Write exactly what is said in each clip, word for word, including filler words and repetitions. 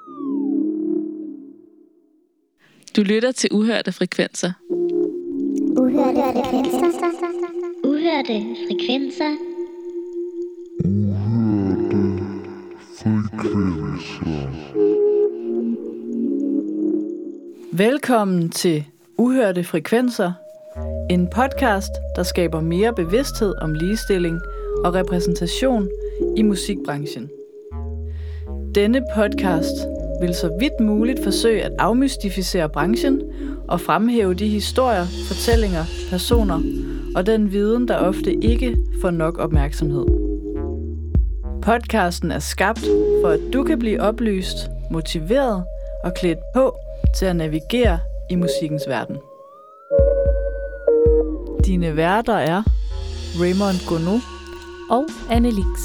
Du lytter til Uhørte Frekvenser. Uhørte frekvenser. Uhørte frekvenser. Uhørte frekvenser. Velkommen til Uhørte Frekvenser, en podcast, der skaber mere bevidsthed om ligestilling og repræsentation i musikbranchen. Denne podcast vil så vidt muligt forsøge at afmystificere branchen og fremhæve de historier, fortællinger, personer og den viden, der ofte ikke får nok opmærksomhed. Podcasten er skabt for, at du kan blive oplyst, motiveret og klædt på til at navigere i musikkens verden. Dine værter er Raymond Gounod og Annelix.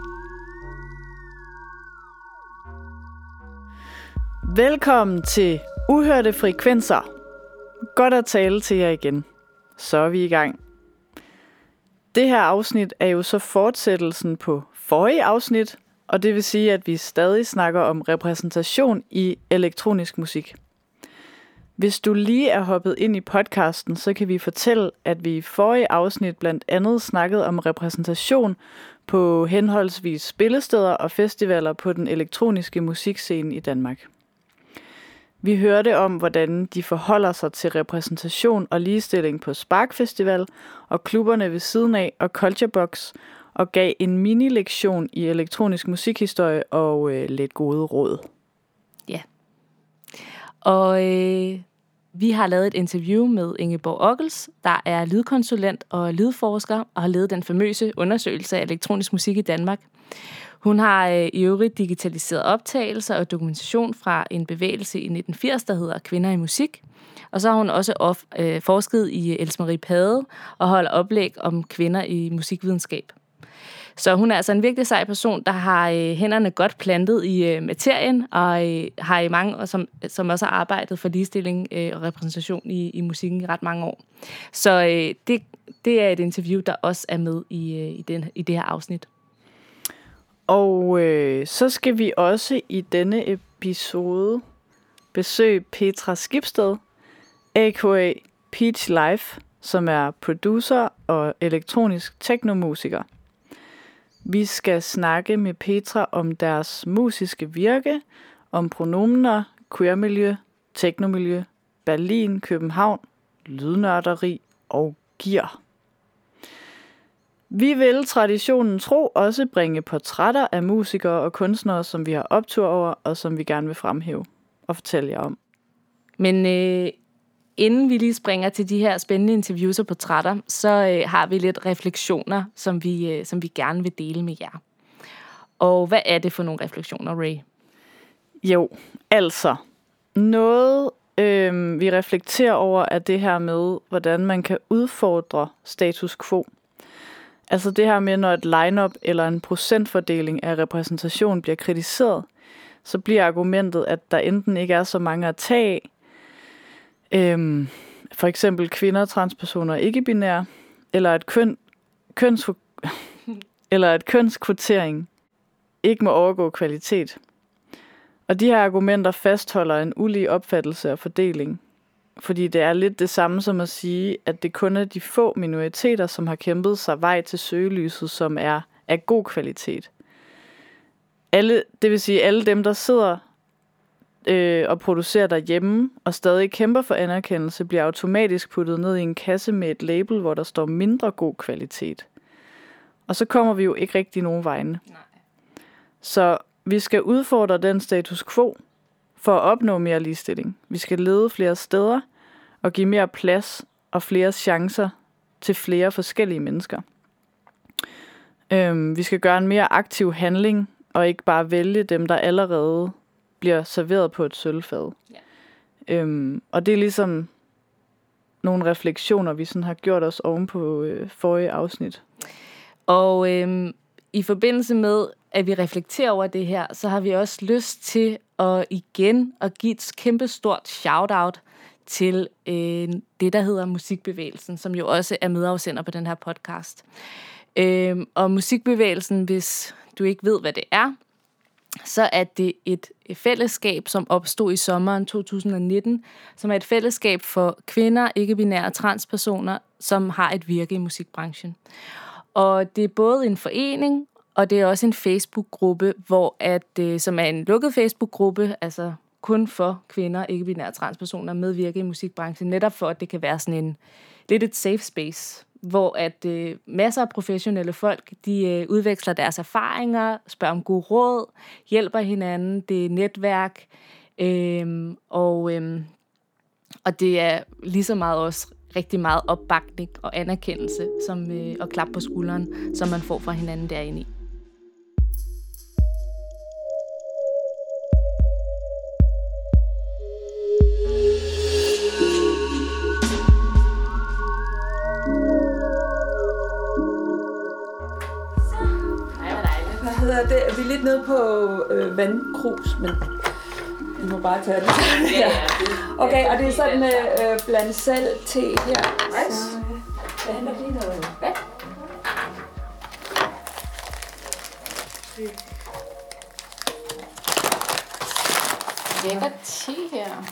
Velkommen til Uhørte Frekvenser. Godt at tale til jer igen. Så er vi i gang. Det her afsnit er jo så fortsættelsen på forrige afsnit, og det vil sige, at vi stadig snakker om repræsentation i elektronisk musik. Hvis du lige er hoppet ind i podcasten, så kan vi fortælle, at vi i forrige afsnit blandt andet snakkede om repræsentation på henholdsvis spillesteder og festivaler på den elektroniske musikscene i Danmark. Vi hørte om, hvordan de forholder sig til repræsentation og ligestilling på Spark Festival og klubberne ved siden af og Culturebox, og gav en mini-lektion i elektronisk musikhistorie og øh, lidt gode råd. Ja. Og øh, vi har lavet et interview med Ingeborg Ockels, der er lydkonsulent og lydforsker og har ledet den famøse undersøgelse af elektronisk musik i Danmark. Hun har øh, i øvrigt digitaliseret optagelser og dokumentation fra en bevægelse i nitten firs, der hedder Kvinder i Musik. Og så har hun også of, øh, forsket i Else Marie Pade og holder oplæg om kvinder i musikvidenskab. Så hun er altså en virkelig sej person, der har øh, hænderne godt plantet i øh, materien, og øh, har i mange år, som, som også har arbejdet for ligestilling øh, og repræsentation i, i musikken i ret mange år. Så øh, det, det er et interview, der også er med i, øh, i, den, i det her afsnit. Og øh, så skal vi også i denne episode besøge Petra Skibsted, a k a. Peach Life, som er producer og elektronisk teknomusiker. Vi skal snakke med Petra om deres musiske virke, om pronomener, queermiljø, teknomiljø, Berlin, København, lydnørderi og gear. Vi vil traditionen tro også bringe portrætter af musikere og kunstnere, som vi har optur over, og som vi gerne vil fremhæve og fortælle jer om. Men øh, inden vi lige springer til de her spændende interviews og portrætter, så øh, har vi lidt refleksioner, som vi, øh, som vi gerne vil dele med jer. Og hvad er det for nogle refleksioner, Ray? Jo, altså noget øh, vi reflekterer over er det her med, hvordan man kan udfordre status quo. Altså det her med, når et line-up eller en procentfordeling af repræsentation bliver kritiseret, så bliver argumentet, at der enten ikke er så mange at tage af, øhm, for eksempel kvinder, transpersoner og ikke-binære, eller at, køn, køns, eller at kønskvotering ikke må overgå kvalitet. Og de her argumenter fastholder en ulige opfattelse af fordeling. Fordi det er lidt det samme som at sige, at det kun er de få minoriteter, som har kæmpet sig vej til søgelyset, som er af god kvalitet. Alle, det vil sige, alle dem, der sidder øh, og producerer derhjemme og stadig kæmper for anerkendelse, bliver automatisk puttet ned i en kasse med et label, hvor der står mindre god kvalitet. Og så kommer vi jo ikke rigtig nogen vegne. Nej. Så vi skal udfordre den status quo for at opnå mere ligestilling. Vi skal lede flere steder og give mere plads og flere chancer til flere forskellige mennesker. Øhm, vi skal gøre en mere aktiv handling og ikke bare vælge dem, der allerede bliver serveret på et sølvfad. Ja. Øhm, og det er ligesom nogle refleksioner, vi sådan har gjort os oven på øh, forrige afsnit. Og øhm, i forbindelse med, at vi reflekterer over det her, så har vi også lyst til at igen at give et kæmpe stort shout-out til øh, det, der hedder Musikbevægelsen, som jo også er medafsender på den her podcast. Øh, og Musikbevægelsen, hvis du ikke ved, hvad det er, så er det et fællesskab, som opstod i sommeren to tusind nitten, som er et fællesskab for kvinder, ikke-binære og transpersoner, som har et virke i musikbranchen. Og det er både en forening, og det er også en Facebook-gruppe, hvor at, som er en lukket Facebook-gruppe, altså kun for kvinder, ikke-binære transpersoner med virke i musikbranchen, netop for, at det kan være sådan en lidt et safe space, hvor at øh, masser af professionelle folk, de øh, udveksler deres erfaringer, spørger om gode råd, hjælper hinanden, det er netværk, øh, og, øh, og det er lige så meget også rigtig meget opbakning og anerkendelse som, øh, og klap på skulderen, som man får fra hinanden derinde i. Det er vi lidt nede på øh, vandkrus, men vi må bare tage det. Ja. Okay, og det er sådan øh, blandt selv te her. Nice. Jeg henter lige noget vand. Lækker te her.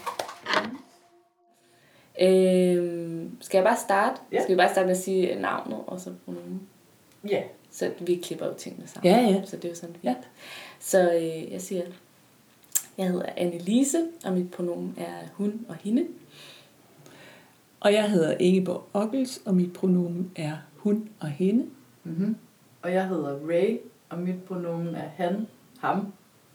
Øhm, skal jeg bare starte? Ja. Skal vi bare starte med at sige navnet og så pronomen? Ja. Så vi klipper jo tingene sammen. Ja, ja. Så det er jo sådan fint. Ja. Så øh, jeg siger, jeg hedder Annelise, og mit pronomen er hun og hende. Og jeg hedder Ingeborg Ockels, og mit pronomen er hun og hende. Mm-hmm. Og jeg hedder Ray, og mit pronomen er han, ham.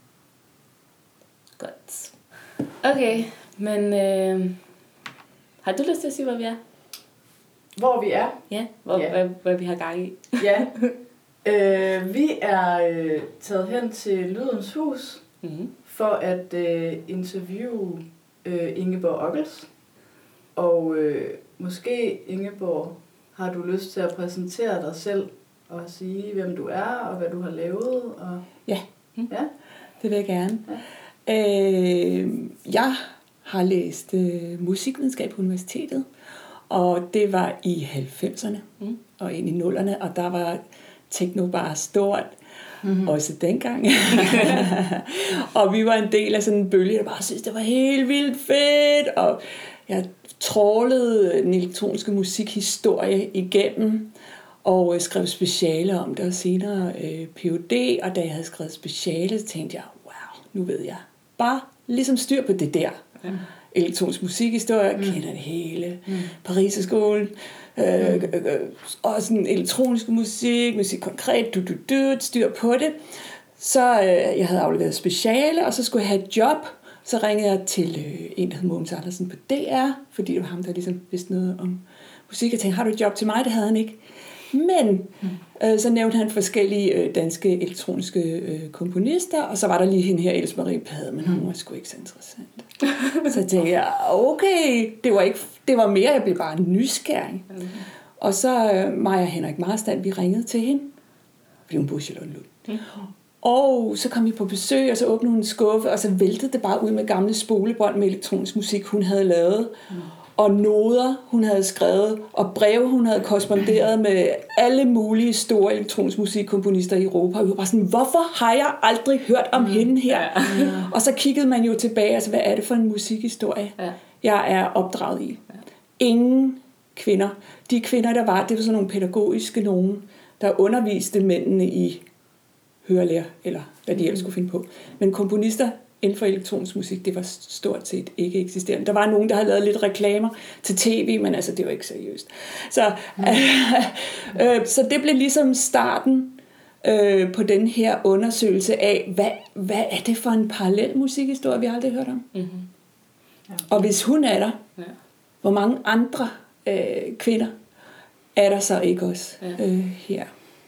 Godt. Okay, men øh, har du lyst til at sige, hvor vi er? Hvor vi er? Ja, hvor, ja. Hvad, hvad vi har gang i. Ja. Øh, vi er øh, taget hen til Lydens Hus mm-hmm. for at øh, interviewe øh, Ingeborg Ockels. Og øh, måske, Ingeborg, har du lyst til at præsentere dig selv og sige, hvem du er og hvad du har lavet? Og... Ja. Mm. Ja, det vil jeg gerne. Ja. Øh, jeg har læst øh, musikvidenskab på universitetet, og det var i halvfemserne mm. og ind i nullerne, og der var techno bare stort, mm-hmm. også dengang. Og vi var en del af sådan en bølge, der bare syntes, det var helt vildt fedt, og jeg trålede den elektroniske musikhistorie igennem, og øh, skrev speciale om det, og senere øh, P H D, og da jeg havde skrevet speciale, så tænkte jeg, wow, nu ved jeg bare ligesom styr på det der. Mm. Elektronisk musikhistorie, mm. kender det hele. Mm. Pariserskolen, øh, øh, øh, og sådan elektronisk musik, musik konkret, du, du, du, styr på det. Så øh, jeg havde afleveret speciale, og så skulle jeg have et job. Så ringede jeg til øh, en, der hed Mogens Andersen på D R, fordi det var ham, der ligesom vidste noget om musik. Jeg tænkte, har du et job til mig? Det havde han ikke. Men mm. øh, så nævnte han forskellige øh, danske elektroniske øh, komponister, og så var der lige hende her, Else Marie Pade, men hun var sgu ikke så interessant. Så tænkte jeg, okay, det var, ikke, det var mere, jeg blev bare nysgerrig. Mm. Og så øh, mig og Henrik Marstand, vi ringede til hende, fordi hun boede i Charlottenlund. Mm. Og så kom vi på besøg, og så åbnede hun en skuffe, og så væltede det bare ud med gamle spolebånd med elektronisk musik, hun havde lavet. Mm. Og noder, hun havde skrevet, og breve, hun havde korresponderet med alle mulige store elektronisk musikkomponister i Europa. Og vi var bare sådan, hvorfor har jeg aldrig hørt om mm. hende her? Ja. Og så kiggede man jo tilbage, altså hvad er det for en musikhistorie, ja. jeg er opdraget i? Ja. Ingen kvinder. De kvinder, der var, det var sådan nogle pædagogiske nogen, der underviste mændene i hørelære, eller hvad de ellers skulle finde på. Men komponister inden for elektronisk musik, det var stort set ikke eksisterende. Der var nogen, der havde lavet lidt reklamer til tv, men altså, det var ikke seriøst. Så, mm. øh, så det blev ligesom starten øh, på den her undersøgelse af, hvad, hvad er det for en parallel musikhistorie, vi har aldrig hørt om? Mm-hmm. Ja. Og hvis hun er der, ja. hvor mange andre øh, kvinder er der så ikke også øh, her?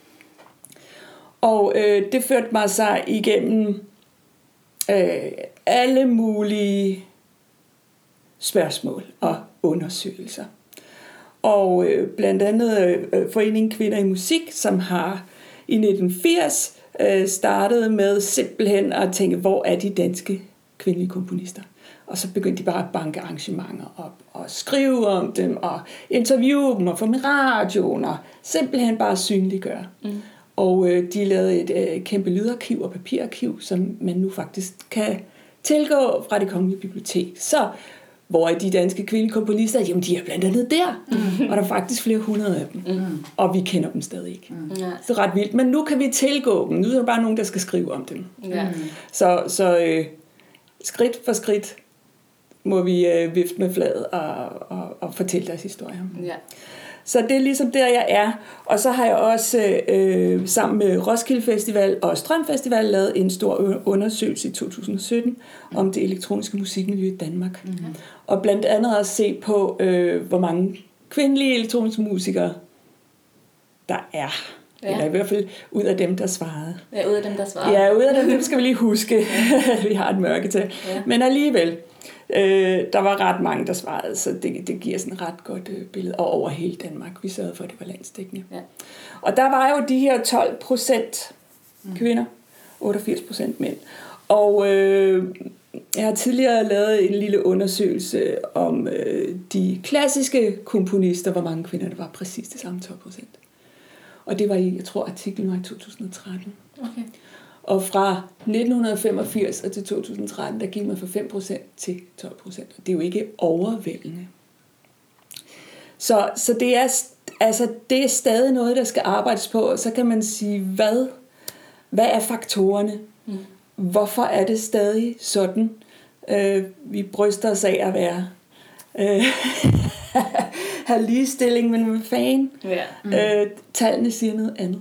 Og øh, det førte mig så igennem Øh, alle mulige spørgsmål og undersøgelser. Og øh, blandt andet øh, Foreningen Kvinder i Musik, som har i nitten firs øh, startet med simpelthen at tænke, hvor er de danske kvindelige komponister? Og så begyndte de bare at banke arrangementer op og skrive om dem og interviewe dem og få dem i radioen og simpelthen bare synliggøre. Mm. Og øh, de lavede et øh, kæmpe lydarkiv og papirarkiv, som man nu faktisk kan tilgå fra Det Kongelige Bibliotek. Så hvor er de danske kvindelige komponister? Jamen, de er blandt andet der. Mm. Og der er faktisk flere hundrede af dem. Mm. Og vi kender dem stadig ikke. Mm. Så det er ret vildt. Men nu kan vi tilgå dem. Nu er der bare nogen, der skal skrive om dem. Mm. Så, så øh, skridt for skridt må vi øh, vifte med flaget og, og, og fortælle deres historier. Ja. Så det er ligesom der, jeg er. Og så har jeg også øh, sammen med Roskilde Festival og Strøm Festival lavet en stor undersøgelse i to tusind og sytten mm. om det elektroniske musikmiljø i Danmark. Mm. Og blandt andet også se på, øh, hvor mange kvindelige elektroniske musikere der er. Ja. Eller i hvert fald ud af dem, der svarede. Ja, ud af dem, der svarede. Ja, ud af dem, dem skal vi lige huske. Vi har et mørketal. Ja. Men alligevel, øh, der var ret mange, der svarede, så det, det giver sådan et ret godt øh, billede. Og over hele Danmark. Vi sørgede for, at det var landsdækkende. Ja. Og der var jo de her tolv procent kvinder, otteogfirs procent mænd. Og øh, jeg har tidligere lavet en lille undersøgelse om øh, de klassiske komponister, hvor mange kvinder der var præcis det samme tolv procent. Og det var i, jeg tror, artiklen var i to tusind og tretten. Okay. Og fra nitten femogfirs og til to tusind og tretten, der gik man fra fem procent til tolv procent. Og det er jo ikke overvældende. Så, så det, er, altså, det er stadig noget, der skal arbejdes på. Og så kan man sige, hvad, hvad er faktorerne? Mm. Hvorfor er det stadig sådan? Øh, vi bryster os af at være... Øh, have ligestilling, men hvad fanden? Ja. Mm. Øh, tallene siger noget andet.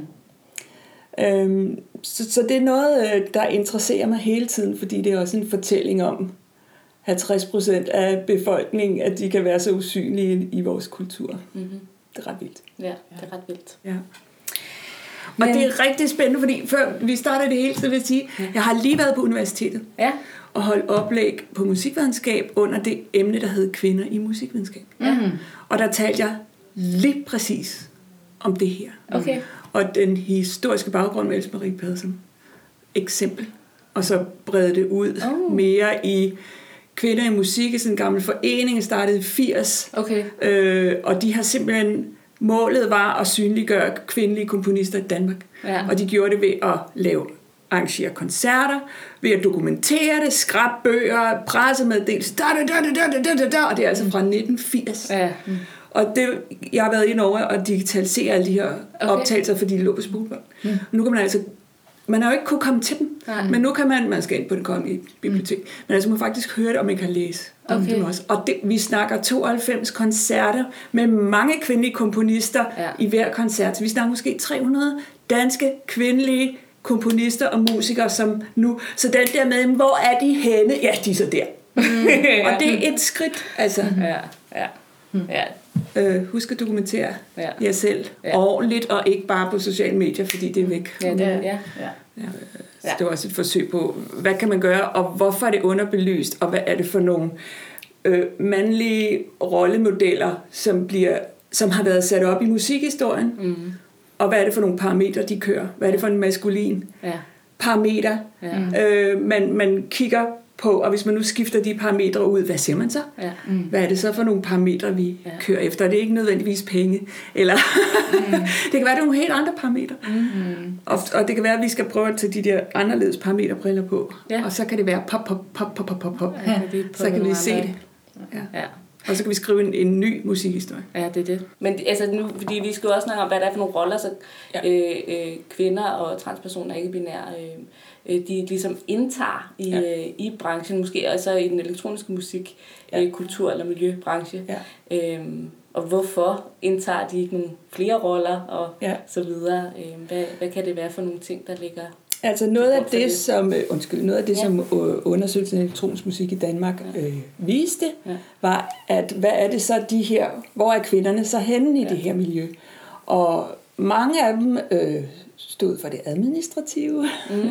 Ja. Øhm, så, så det er noget, der interesserer mig hele tiden, fordi det er også en fortælling om halvtreds procent af befolkningen, at de kan være så usynlige i, i vores kultur. Mm-hmm. Det er ret vildt. Ja, det er ret vildt. Ja. Og men... det er rigtig spændende, fordi før vi startede det hele, så vil jeg sige, ja. Jeg har lige været på universitetet. Ja. Og holdt oplæg på musikvidenskab under det emne, der hed kvinder i musikvidenskab. Mm. Og der talte jeg lige præcis om det her. Okay. Og den historiske baggrund med Else Marie Pedersen. Eksempel. Og så bredte det ud oh. mere i kvinder i musik, i sådan en gammel forening, startede i firs. Okay. Øh, og de har simpelthen, målet var at synliggøre kvindelige komponister i Danmark. Ja. Og de gjorde det ved at lave arrangere koncerter, ved at dokumentere det, skrabe bøger, pressemeddelelser, da, da, da, da, da, da, da, og det er altså fra nitten firs. Ja. Mm. Og det, jeg har været inde over at digitalisere alle de her okay. optagelser, fordi de lå på spolebånd. Mm. Nu kan man altså, man har jo ikke kunne komme til dem, nej. Men nu kan man, man skal ind på Det Kongelige Bibliotek, mm. men altså man faktisk høre det, og man kan læse om okay. dem også. Og det, vi snakker tooghalvfems koncerter med mange kvindelige komponister ja. I hver koncert. Så vi snakker måske tre hundrede danske kvindelige komponister og musikere, som nu... Så den der med, hvor er de henne? Ja, de er så der. Mm, ja. Og det er et skridt, altså. Ja, ja. ja. Øh, husk at dokumentere ja. Jer selv ja. Ordentligt, og ikke bare på sociale medier, fordi det er væk. Ja, det er, ja. Ja. Ja. Så det var også et forsøg på, hvad kan man gøre, og hvorfor er det underbelyst, og hvad er det for nogle øh, mandlige rollemodeller, som, bliver, som har været sat op i musikhistorien, mm. og hvad er det for nogle parametre, de kører? Hvad er det for en maskulin ja. Parameter, ja. øh, man, man kigger på, og hvis man nu skifter de parametre ud, hvad siger man så? Ja. Mm. Hvad er det så for nogle parametre, vi ja. Kører efter? Det er ikke nødvendigvis penge, eller mm. det kan være, det er nogle helt andre parametre. Mm. Og, og det kan være, at vi skal prøve at tage de der anderledes parameterbriller på, ja. Og så kan det være pop, pop, pop, pop, pop, pop. Ja, så kan vi se det. Ja. Ja. Og så kan vi skrive en, en ny musikhistorie. Ja, det er det. Men altså nu, fordi vi skal jo også snakke om, hvad der er for nogle roller, så ja. øh, øh, kvinder og transpersoner, ikke-binære, øh, de ligesom indtager i, ja. øh, i branchen, måske også i den elektroniske musik, ja. øh, kultur- eller miljøbranche. Ja. Øhm, og hvorfor indtager de ikke nogle flere roller, og ja. Så videre. Øh, hvad, hvad kan det være for nogle ting, der ligger... Altså noget af det, som undskyld, noget af det, ja. Som undersøgelsen af elektronisk musik i Danmark ja. øh, viste, ja. Var, at hvad er det så de her, hvor er kvinderne så henne i ja. Det her miljø? Og mange af dem øh, stod for det administrative, mm.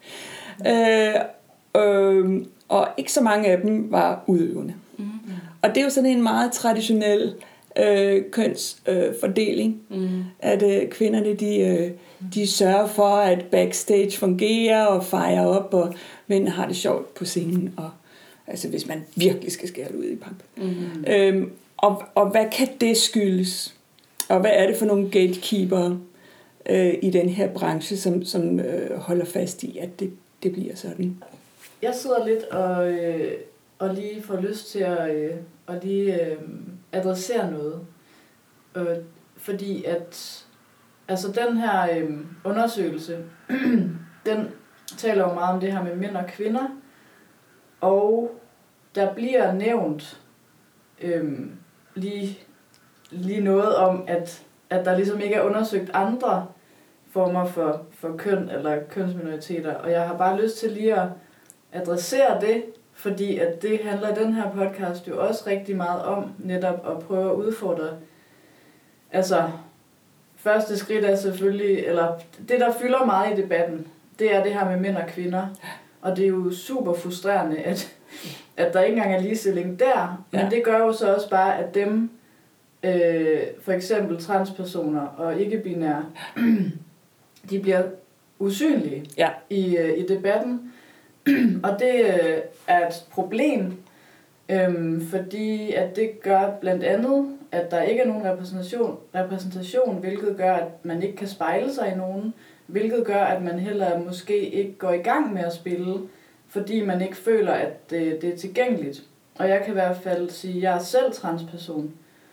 øh, øh, og ikke så mange af dem var udøvende. Mm. Og det er jo sådan en meget traditionel øh, kønsfordeling, øh, mm. at øh, kvinderne de øh, de sørger for, at backstage fungerer og fejrer op, og mænd har det sjovt på scenen, og altså hvis man virkelig skal skære det ud i pap. Mm-hmm. Øhm, og, og hvad kan det skyldes? Og hvad er det for nogle gatekeepere, øh, i den her branche, som, som øh, holder fast i, at det, det bliver sådan. Jeg sidder lidt og, øh, og lige får lyst til at, øh, at lige øh, adressere noget. Øh, fordi at altså den her øh, undersøgelse, den taler jo meget om det her med mænd og kvinder. Og der bliver nævnt øh, lige, lige noget om, at, at der ligesom ikke er undersøgt andre former for, for køn eller kønsminoriteter. Og jeg har bare lyst til lige at adressere det, fordi at det handler den her podcast jo også rigtig meget om, netop at prøve at udfordre. Altså, første skridt er selvfølgelig, eller det der fylder meget i debatten, det er det her med mænd og kvinder. Og det er jo super frustrerende, at, at der ikke engang er ligestilling der. Men ja. Det gør jo så også bare, at dem, øh, for eksempel transpersoner og ikke-binære, de bliver usynlige ja. i, øh, i debatten. Og det øh, er et problem, øh, fordi at det gør blandt andet, at der ikke er nogen repræsentation, repræsentation, hvilket gør, at man ikke kan spejle sig i nogen, hvilket gør, at man heller måske ikke går i gang med at spille, fordi man ikke føler, at det, det er tilgængeligt. Og jeg kan i hvert fald sige, at jeg er selv transperson,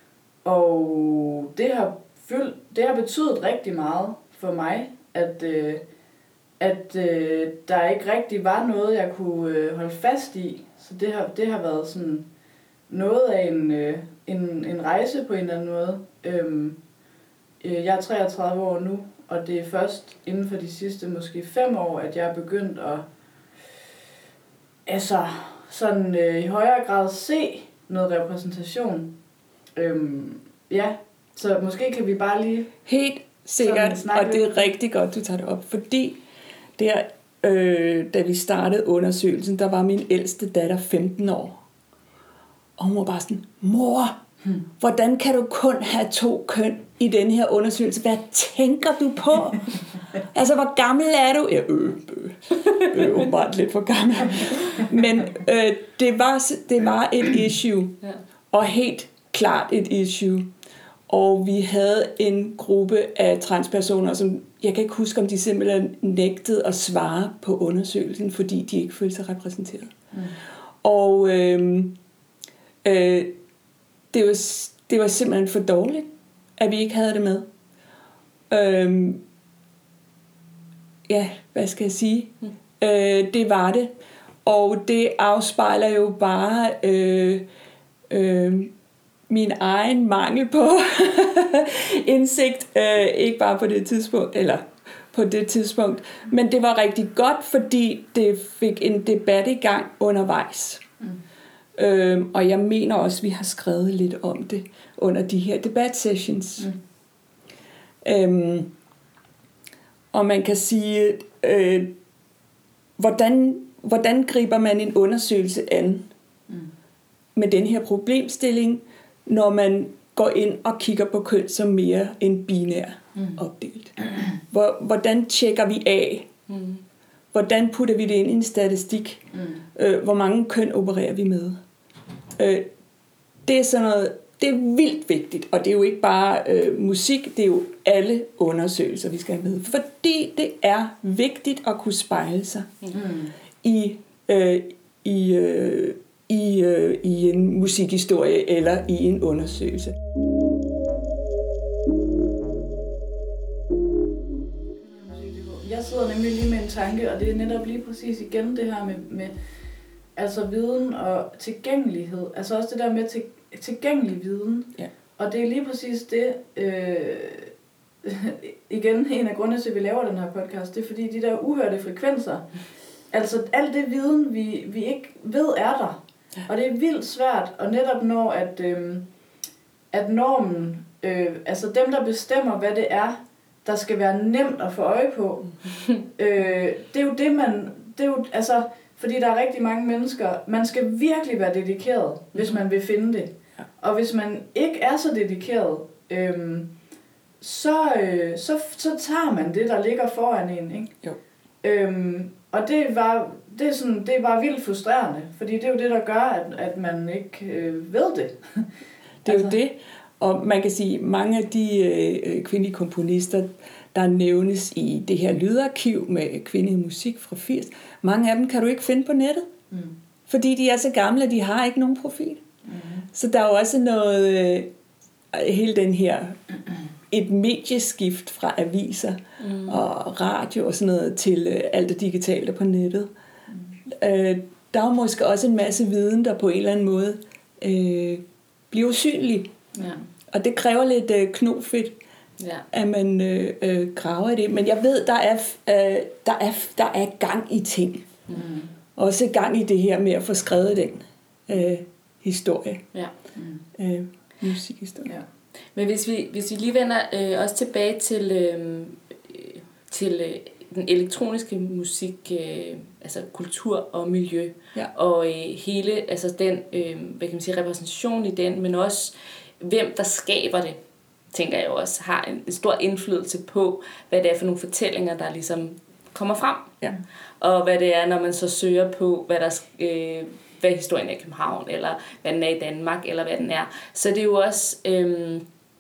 og det har, fyldt, det har betydet rigtig meget for mig, at, øh, at øh, der ikke rigtig var noget, jeg kunne øh, holde fast i. Så det har, det har været sådan noget af en, øh, en, en rejse på en eller anden måde. Øhm, øh, jeg er treogtredive år nu, og det er først inden for de sidste måske fem år, at jeg er begyndt at altså, sådan, øh, i højere grad se noget repræsentation. Øhm, ja, så måske kan vi bare lige... Helt sikkert, og det er rigtig godt, du tager det op, fordi der, øh, da vi startede undersøgelsen, der var min ældste datter femten år. Og hun var bare sådan, mor, hmm. hvordan kan du kun have to køn i den her undersøgelse? Hvad tænker du på? Altså, hvor gammel er du? Ja, øh, øh, øh åbenbart lidt for gammel. Men øh, det, var, det var et issue, og helt klart et issue. Og vi havde en gruppe af transpersoner, som jeg kan ikke huske, om de simpelthen nægtede at svare på undersøgelsen, fordi de ikke følte sig repræsenteret. Mm. Og øh, øh, det, var, det var simpelthen for dårligt, at vi ikke havde det med. Øh, ja, hvad skal jeg sige? Mm. Øh, det var det. Og det afspejler jo bare... Øh, øh, min egen mangel på indsigt, øh, ikke bare på det tidspunkt, eller på det tidspunkt, men det var rigtig godt, fordi det fik en debat i gang undervejs. Mm. Øhm, og jeg mener også, at vi har skrevet lidt om det under de her debatsessions. Mm. Øhm, og man kan sige, øh, hvordan, hvordan griber man en undersøgelse an mm. med den her problemstilling, når man går ind og kigger på køn som mere end binær mm. opdelt. Hvor, hvordan tjekker vi af? Mm. Hvordan putter vi det ind i en statistik? Mm. Øh, hvor mange køn opererer vi med? Øh, det er sådan noget, det er vildt vigtigt, og det er jo ikke bare øh, musik, det er jo alle undersøgelser, vi skal have med. Fordi det er vigtigt at kunne spejle sig mm. i, øh, i øh, I, øh, i en musikhistorie eller i en undersøgelse. Jeg sidder nemlig lige med en tanke, og det er netop lige præcis igen det her med, med altså viden og tilgængelighed. Altså også det der med til, tilgængelig viden. Ja. Og det er lige præcis det, øh, igen en af grundene til, at vi laver den her podcast, det er fordi de der uhørte frekvenser, altså alt det viden, vi, vi ikke ved er der. Og det er vildt svært, og netop når at, øh, at normen, øh, altså dem der bestemmer, hvad det er, der skal være nemt at få øje på, øh, det er jo det man, det er jo, altså, fordi der er rigtig mange mennesker, man skal virkelig være dedikeret, hvis man vil finde det. Og hvis man ikke er så dedikeret, øh, så, øh, så, så tager man det, der ligger foran en, ikke? Jo. Øh, og det var... Det er, sådan, det er bare vildt frustrerende, fordi det er jo det, der gør, at, at man ikke øh, ved det. Det er altså. jo det, og man kan sige, mange af de øh, kvindelige komponister, der nævnes i det her lydarkiv med kvindelig musik fra firs, mange af dem kan du ikke finde på nettet. Mm. Fordi de er så gamle, at de har ikke nogen profil. Mm. Så der er jo også noget, øh, hele den her, et medieskift fra aviser mm. og radio og sådan noget, til øh, alt det digitale på nettet. Mm. Øh, der er måske også en masse viden, der på en eller anden måde øh, bliver usynlig. Ja. Og det kræver lidt øh, knofedt, ja. At man øh, øh, graver i det. Men jeg ved, der er, øh, der er, der er gang i ting. Mm. Også gang i det her med at få skrevet den øh, historie. Ja. Mm. Øh, musikhistorie. Ja. Men hvis vi, hvis vi lige vender øh, også tilbage til, øh, til øh, den elektroniske musik, øh, altså kultur og miljø, ja. Og øh, hele altså den øh, hvad kan man sige, repræsentation i den, men også hvem der skaber det, tænker jeg også har en, en stor indflydelse på, hvad det er for nogle fortællinger, der ligesom kommer frem. Ja. Og hvad det er, når man så søger på, hvad der øh, hvad historien er i København, eller hvad den er i Danmark, eller hvad den er. Så det er jo også, øh,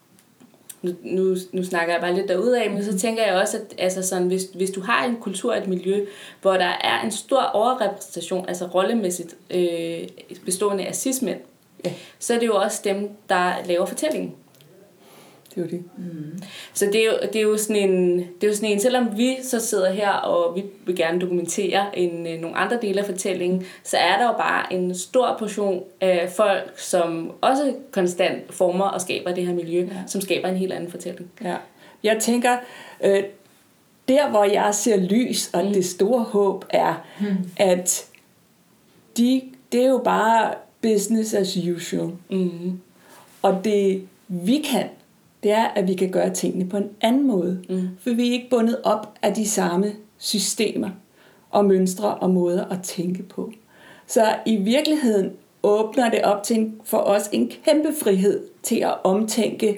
nu, nu, nu snakker jeg bare lidt derudad, men så tænker jeg også, at altså sådan, hvis, hvis du har en kultur, et miljø, hvor der er en stor overrepræsentation, altså rollemæssigt øh, bestående af cis-mænd, ja. Så er det jo også dem, der laver fortællingen. Det er jo det. Mm. Så det er, jo, det er jo sådan en, det er jo sådan en, selvom vi så sidder her, og vi vil gerne dokumentere en, nogle andre dele af fortællingen, så er der jo bare en stor portion af folk, som også konstant former og skaber det her miljø, ja. Som skaber en helt anden fortælling. Ja. Jeg tænker, øh, der hvor jeg ser lys, og mm. det store håb er, mm. at de, det er jo bare business as usual. Mm. Og det vi kan, det er, at vi kan gøre tingene på en anden måde. Mm. For vi er ikke bundet op af de samme systemer og mønstre og måder at tænke på. Så i virkeligheden åbner det op til en, for os en kæmpe frihed til at omtænke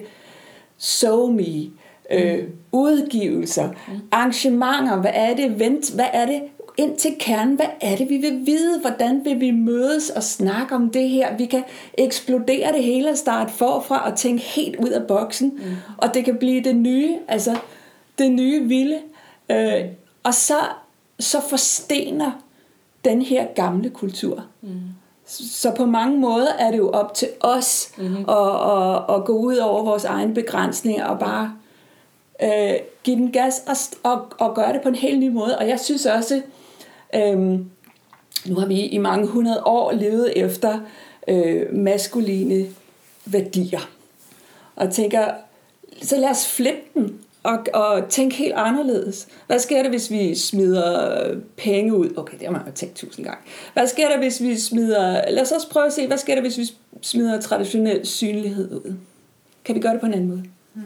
SoMe, øh, mm. udgivelser, mm. arrangementer, hvad er det, vent, hvad er det, ind til kernen, hvad er det, vi vil vide, hvordan vil vi mødes og snakke om det her, vi kan eksplodere det hele og starte forfra og tænke helt ud af boksen, mm. og det kan blive det nye, altså det nye vilde, øh, og så, så forstener den her gamle kultur. Mm. Så på mange måder er det jo op til os mm-hmm. at, at, at gå ud over vores egne begrænsninger og bare øh, give den gas og, og, og gøre det på en helt ny måde. Og jeg synes også, øh, nu har vi i mange hundrede år levet efter øh, maskuline værdier. Og tænker, så lad os flippe den og, og tænke helt anderledes. Hvad sker der, hvis vi smider penge ud? Okay, det har man jo tænkt tusind gange. Hvad sker der, hvis vi smider... Lad os også prøve at se, hvad sker der, hvis vi smider traditionel synlighed ud? Kan vi gøre det på en anden måde? Mm.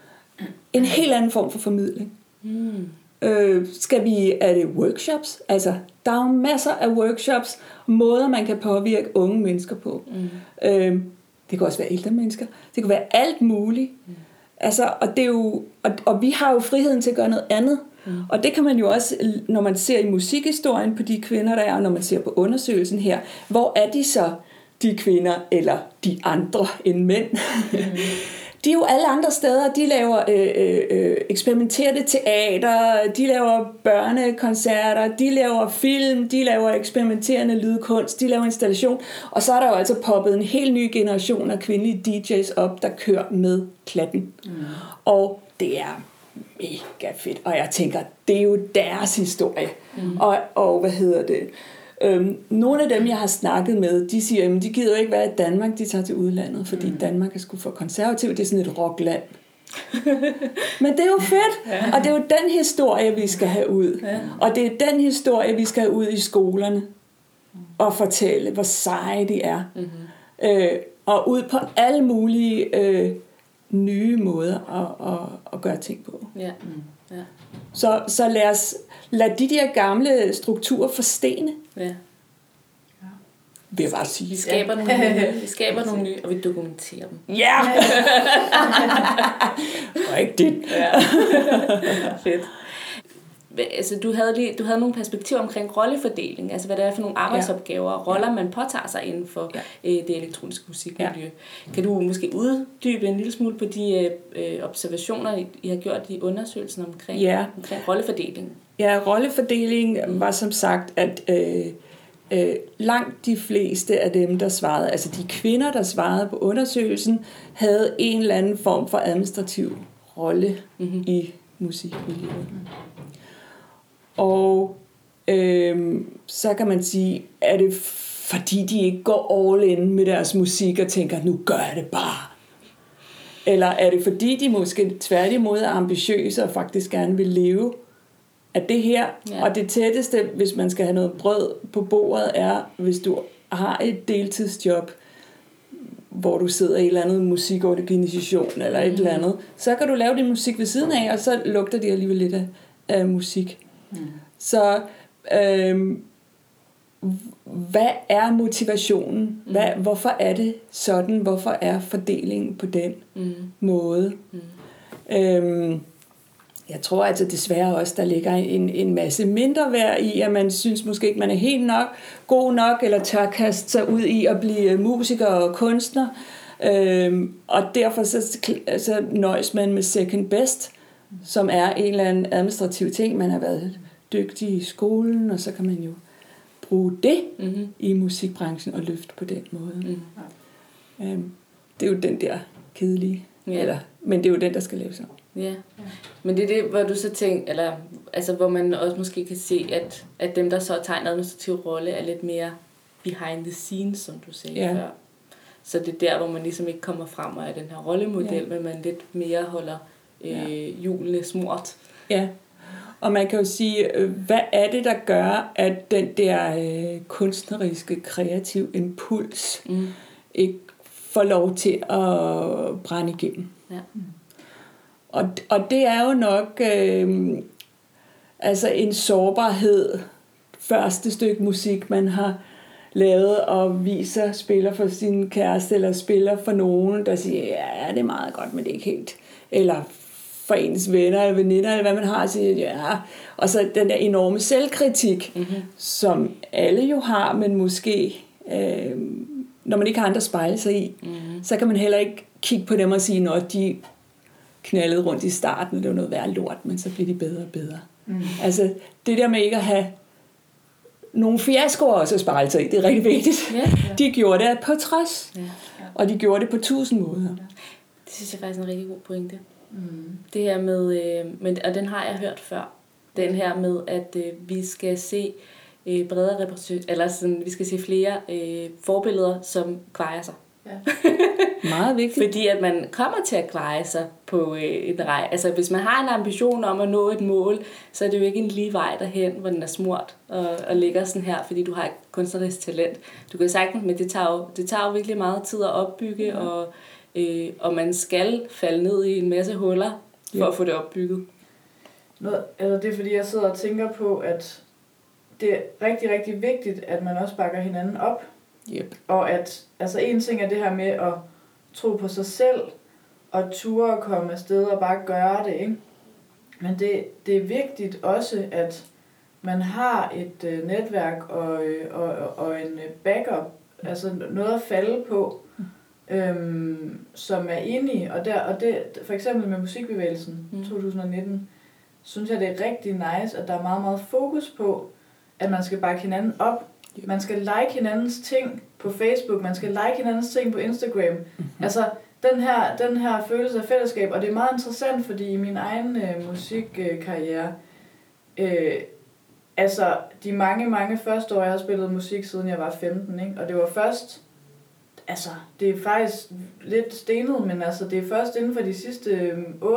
En helt anden form for formidling. Mm. Øh, skal vi... Er det workshops? Altså, der er jo masser af workshops, måder man kan påvirke unge mennesker på. Mm. Øh, det kan også være ældre mennesker. Det kan være alt muligt. Mm. Altså, og, det er jo, og, og vi har jo friheden til at gøre noget andet. Mm. Og det kan man jo også, når man ser i musikhistorien på de kvinder, der er, og når man ser på undersøgelsen her, hvor er de så, de kvinder, eller de andre end mænd? Mm. De er jo alle andre steder. De laver øh, øh, eksperimenterende teater, de laver børnekoncerter, de laver film, de laver eksperimenterende lydkunst, de laver installation. Og så er der jo altså poppet en helt ny generation af kvindelige D J's op, der kører med klatten. Mm. Og det er mega fedt. Og jeg tænker, det er jo deres historie. Mm. Og, og hvad hedder det? Øhm, nogle af dem, jeg har snakket med, de siger, at de gider jo ikke være i Danmark, de tager til udlandet, fordi mm. Danmark er sgu for konservativt, det er sådan et rockland. Men det er jo fedt, ja. Og det er jo den historie, vi skal have ud. Ja. Og det er den historie, vi skal have ud i skolerne og fortælle, hvor seje de er. Mm-hmm. Øh, og ud på alle mulige øh, nye måder at, at, at gøre ting på. Ja. Mm. Ja. Så, så lad os lad de der gamle strukturer forstene. Ja. Ja. Vil jeg bare sige. Vi skaber nogle nye, vi skaber nogle nye, og vi dokumenterer dem. Ja! Rigtigt. Ja. Fedt. altså, du, havde lige, du havde nogle perspektiver omkring rollefordeling, altså hvad det er for nogle arbejdsopgaver og roller, ja. man påtager sig inden for ja. øh, det elektroniske musikmiljø. Ja. Kan du måske uddybe en lille smule på de øh, observationer, I har gjort i undersøgelsen omkring, ja. omkring rollefordeling? Ja, rollefordeling var som sagt, at øh, øh, langt de fleste af dem, der svarede, altså de kvinder, der svarede på undersøgelsen, havde en eller anden form for administrativ rolle mm-hmm. i musikmiljøet. Mm. Og øh, så kan man sige, er det fordi de ikke går all in med deres musik og tænker, nu gør jeg det bare? Eller er det fordi de måske tværtimod er ambitiøse og faktisk gerne vil leve af det her? Ja. Og det tætteste, hvis man skal have noget brød på bordet, er, hvis du har et deltidsjob, hvor du sidder i en eller anden musikorganisation eller et mm. eller andet, så kan du lave din musik ved siden af, og så lugter det alligevel lidt af, af musik. Mm. Så øhm, hvad er motivationen? Hvad, mm. Hvorfor er det sådan? Hvorfor er fordelingen på den mm. måde? Mm. Øhm, jeg tror altså desværre også, der ligger en, en masse mindre værd i, at man synes måske ikke, man er helt nok god nok, eller tør kaste sig ud i at blive musiker og kunstner. Øhm, og derfor så, så nøjes man med second best, som er en eller anden administrativ ting. Man har været dygtig i skolen, og så kan man jo bruge det mm-hmm. i musikbranchen og løfte på den måde. Mm. Øhm, det er jo den der kedelige, ja. eller, men det er jo den, der skal laves om. Ja, men det er det, hvor du så tænker, eller altså hvor man også måske kan se, at, at dem, der så tager en administrativ rolle, er lidt mere behind the scenes, som du sagde ja. før. Så det er der, hvor man ligesom ikke kommer frem og er den her rollemodel, ja. men man lidt mere holder øh, ja. hjulene smurt. Ja, og man kan jo sige, hvad er det, der gør, at den der øh, kunstneriske, kreative impuls mm. ikke får lov til at brænde igennem? Ja. Mm. Og, og det er jo nok øh, altså en sårbarhed, første stykke musik, man har lavet og viser, spiller for sin kæreste, eller spiller for nogen, der siger, ja, det er meget godt, men det er ikke helt. Eller for ens venner eller veninder, eller hvad man har, siger, ja. Og så den der enorme selvkritik, mm-hmm. som alle jo har, men måske, øh, når man ikke har andre at spejle sig i, mm-hmm. så kan man heller ikke kigge på dem og sige, når de knaldede rundt i starten, det var noget værd lort, men så bliver de bedre og bedre. Mm. Altså, det der med ikke at have nogle fiaskoer også at spejle sig i, det er rigtig vigtigt. Ja, ja. De gjorde det på trods, ja, ja. og de gjorde det på tusind måder. Ja. Det synes jeg faktisk er en rigtig god pointe. Mm. Det her med, øh, men, og den har jeg hørt før, den her med, at øh, vi skal se øh, bredere repræsentation, eller sådan, vi skal se flere øh, forbilleder, som kvarer sig. Ja. Meget vigtigt. Fordi at man kommer til at klare sig på øh, en rej. Altså hvis man har en ambition om at nå et mål, så er det jo ikke en lige vej derhen, hvor den er smurt og, og ligger sådan her, fordi du har et kunstnerisk talent. Du kan sagtens, men det tager jo, det tager jo virkelig meget tid at opbygge, ja. og, øh, og man skal falde ned i en masse huller for ja. at få det opbygget. Noget, altså det er fordi, jeg sidder og tænker på, at det er rigtig, rigtig vigtigt, at man også bakker hinanden op. Yep. Og at, altså en ting er det her med at tro på sig selv, og ture at komme afsted og bare gøre det, ikke? Men det, det er vigtigt også, at man har et øh, netværk og, øh, og, og en backup, altså noget at falde på, øhm, som er enige. Og, der, og det, for eksempel med musikbevægelsen mm. to tusind nitten, synes jeg, det er rigtig nice, at der er meget, meget fokus på, at man skal bakke hinanden op. Man skal like hinandens ting på Facebook, man skal like hinandens ting på Instagram. Mm-hmm. Altså, den her, den her følelse af fællesskab, og det er meget interessant, fordi i min egen øh, musikkarriere, øh, altså, de mange, mange første år, jeg har spillet musik, siden jeg var femten, ikke? Og det var først, altså, det er faktisk lidt stenet, men altså, det er først inden for de sidste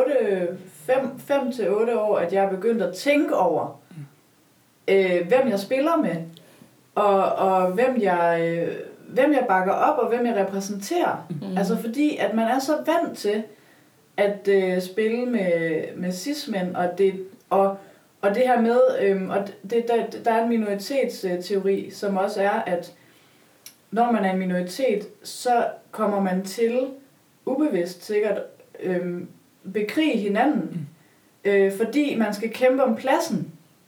fem til otte år, at jeg er begyndt at tænke over, øh, hvem jeg spiller med, og, og hvem, jeg, øh, hvem jeg bakker op, og hvem jeg repræsenterer. Mm. Altså fordi, at man er så vant til at øh, spille med, med cis-mænd, og det, og, og det her med, øh, og det, der, der er en minoritetsteori, som også er, at når man er en minoritet, så kommer man til, ubevidst sikkert, øh, bekrige hinanden, mm. øh, fordi man skal kæmpe om pladsen.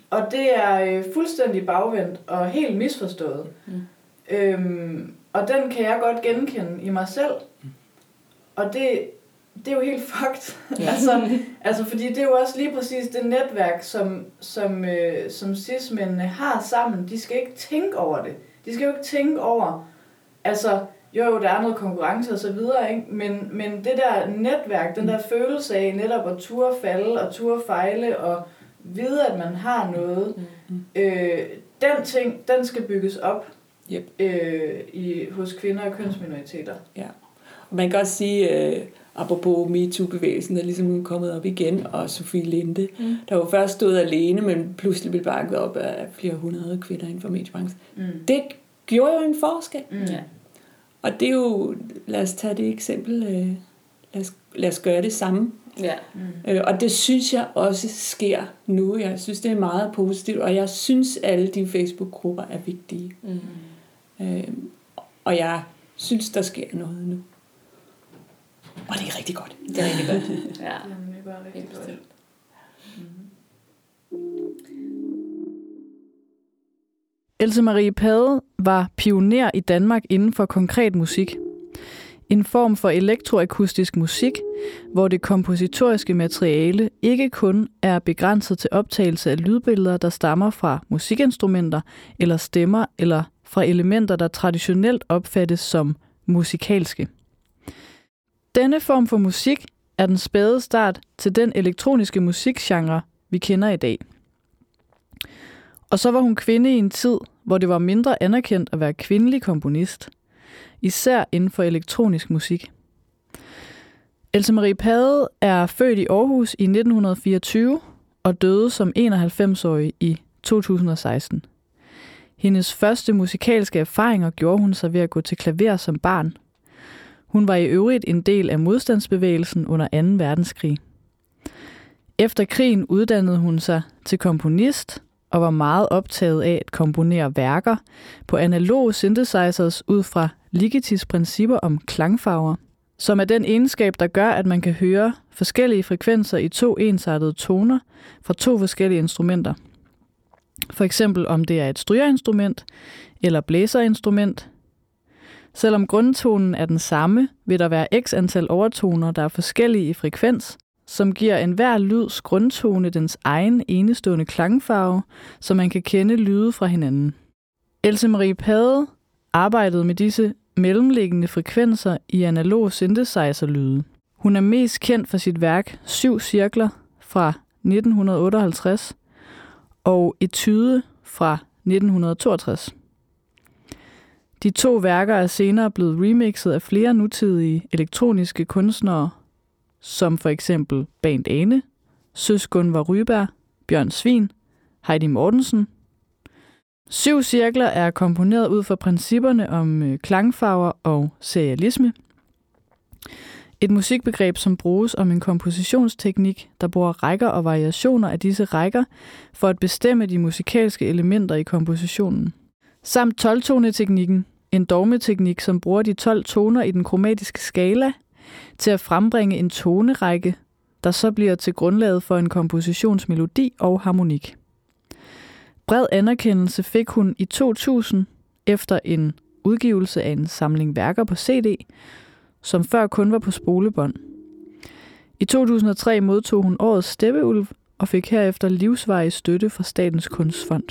Og det er øh, fuldstændig bagvendt og helt misforstået. Mm. Øhm, og den kan jeg godt genkende i mig selv. Mm. Og det, det er jo helt fucked. Ja. altså, altså, fordi det er jo også lige præcis det netværk, som, som, øh, som cis-mændene har sammen. De skal ikke tænke over det. De skal jo ikke tænke over, altså, jo, jo, der er noget konkurrence og så videre, ikke? Men, men det der netværk, den der følelse af netop at turde falde og turde fejle og vide, at man har noget, mm. øh, den ting, den skal bygges op yep. øh, i, hos kvinder og kønsminoriteter. Ja. Og man kan også sige, øh, apropos MeToo-bevægelsen, der ligesom er kommet op igen, og Sofie Linde, mm. der jo først stod alene, men pludselig blev bakket op af flere hundrede kvinder inden for mediebranchen. Mm. Det gjorde jo en forskel. Mm. Ja. Og det er jo, lad os tage det eksempel, øh, lad, os, lad os gøre det samme. Ja. Mm. Øh, og det synes jeg også sker nu. Jeg synes, det er meget positivt, og jeg synes, alle de Facebook-grupper er vigtige. Mm. Øh, og jeg synes, der sker noget nu. Og det er rigtig godt. Det er rigtig godt. Ja, det er bare rigtig godt. Else Marie Pade var pioner i Danmark inden for konkret musik. En form for elektroakustisk musik, hvor det kompositoriske materiale ikke kun er begrænset til optagelse af lydbilleder, der stammer fra musikinstrumenter eller stemmer, eller fra elementer, der traditionelt opfattes som musikalske. Denne form for musik er den spæde start til den elektroniske musikgenre, vi kender i dag. Og så var hun kvinde i en tid, hvor det var mindre anerkendt at være kvindelig komponist, især inden for elektronisk musik. Else Marie Pade er født i Aarhus i nitten fireogtyve og døde som enoghalvfems-årig i to tusind og seksten. Hendes første musikalske erfaringer gjorde hun sig ved at gå til klaver som barn. Hun var i øvrigt en del af modstandsbevægelsen under anden verdenskrig. Efter krigen uddannede hun sig til komponist og var meget optaget af at komponere værker på analoge synthesizers ud fra Ligetis principper om klangfarver, som er den egenskab, der gør, at man kan høre forskellige frekvenser i to ensartede toner fra to forskellige instrumenter. For eksempel om det er et strygerinstrument eller blæserinstrument. Selvom grundtonen er den samme, vil der være x antal overtoner, der er forskellige i frekvens, som giver enhver lyds grundtone dens egen enestående klangfarve, så man kan kende lyde fra hinanden. Else Marie Pade arbejdede med disse mellemliggende frekvenser i analog synthesizer-lyde. Hun er mest kendt for sit værk Syv Cirkler fra nitten otteoghalvtreds og Etude fra nitten toogtres. De to værker er senere blevet remixet af flere nutidige elektroniske kunstnere, som for eksempel Band Ane, Søs Gunvar Ryberg, Bjørn Svin, Heidi Mortensen. Syv cirkler er komponeret ud fra principperne om klangfarver og serialisme. Et musikbegreb, som bruges om en kompositionsteknik, der bruger rækker og variationer af disse rækker for at bestemme de musikalske elementer i kompositionen. Samt tolv-toneteknikken, en dogmeteknik, som bruger de tolv toner i den kromatiske skala til at frembringe en tonerække, der så bliver til grundlaget for en kompositionsmelodi og harmonik. Bred anerkendelse fik hun i to tusind efter en udgivelse af en samling værker på C D, som før kun var på spolebånd. I to tusind og tre modtog hun årets Steppeulv og fik herefter livsvarig støtte fra Statens Kunstfond.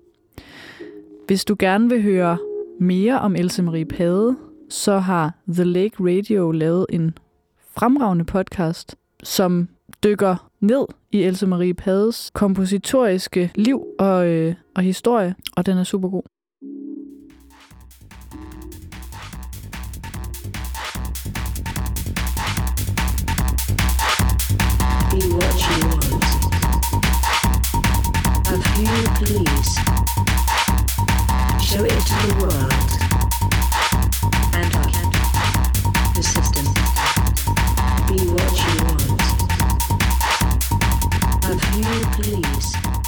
Hvis du gerne vil høre mere om Else Marie Pade, så har The Lake Radio lavet en fremragende podcast, som dykker ned i Else Marie Pades kompositoriske liv og, øh, og historie, og den er super god. Be what you want. And who you please. Show it to the world. And up the system. Be what you want. And who you please.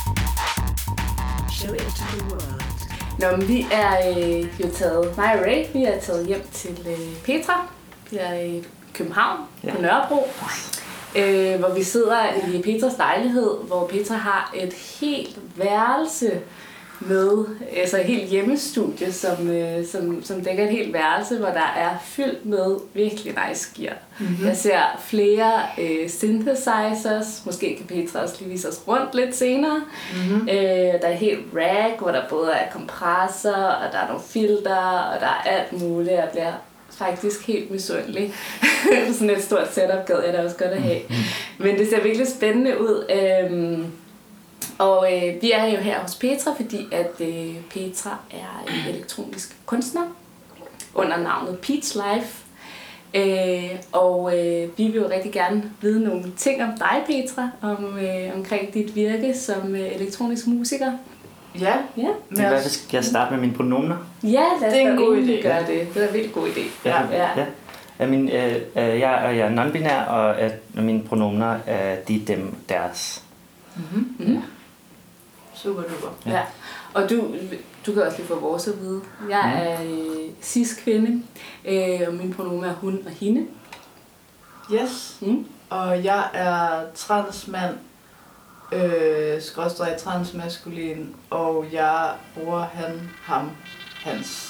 Show it to the world. Nå, men vi er øh, jo taget, mig og Ray, vi er taget hjem til øh, Petra. Vi er i København, ja. På Nørrebro. øh, hvor vi sidder i Petras lejlighed, hvor Petra har et helt værelse med, altså et helt hjemmestudie, som, øh, som, som dækker et helt værelse, hvor der er fyldt med virkelig nice gear. Mm-hmm. Jeg ser flere øh, synthesizers, måske kan Petra også lige vise os rundt lidt senere. Mm-hmm. Øh, der er et helt rack, hvor der både er kompressor, og der er nogle filter, og der er alt muligt. Jeg bliver faktisk helt misundelig. Sådan et stort setup gad jeg da også godt at have. Men det ser virkelig spændende ud. Øhm, og øh, vi er jo her hos Petra, fordi at øh, Petra er en elektronisk kunstner under navnet Peach Life. Øh, og øh, vi vil jo rigtig gerne vide nogle ting om dig, Petra, om, øh, omkring dit virke som øh, elektronisk musiker. Ja, Ja, men jeg skal jeg starte med mine pronomener? ja lad os Det er en da god egentlig idé. gøre det. Det er en virkelig god idé. Ja. Ja. ja. Er min, øh, øh, jeg, er, jeg er non-binær, og at mine pronomener er de, dem, deres. Mm-hmm. Ja. Super duper. Ja. Og du, du kan også lige få vores at vide. Jeg er øh, cis-kvinde, øh, og min pronomen er hun og hende. Yes. Mm. Og jeg er transmand, øh, skråstreg transmaskulin, og jeg bruger han, ham, hans.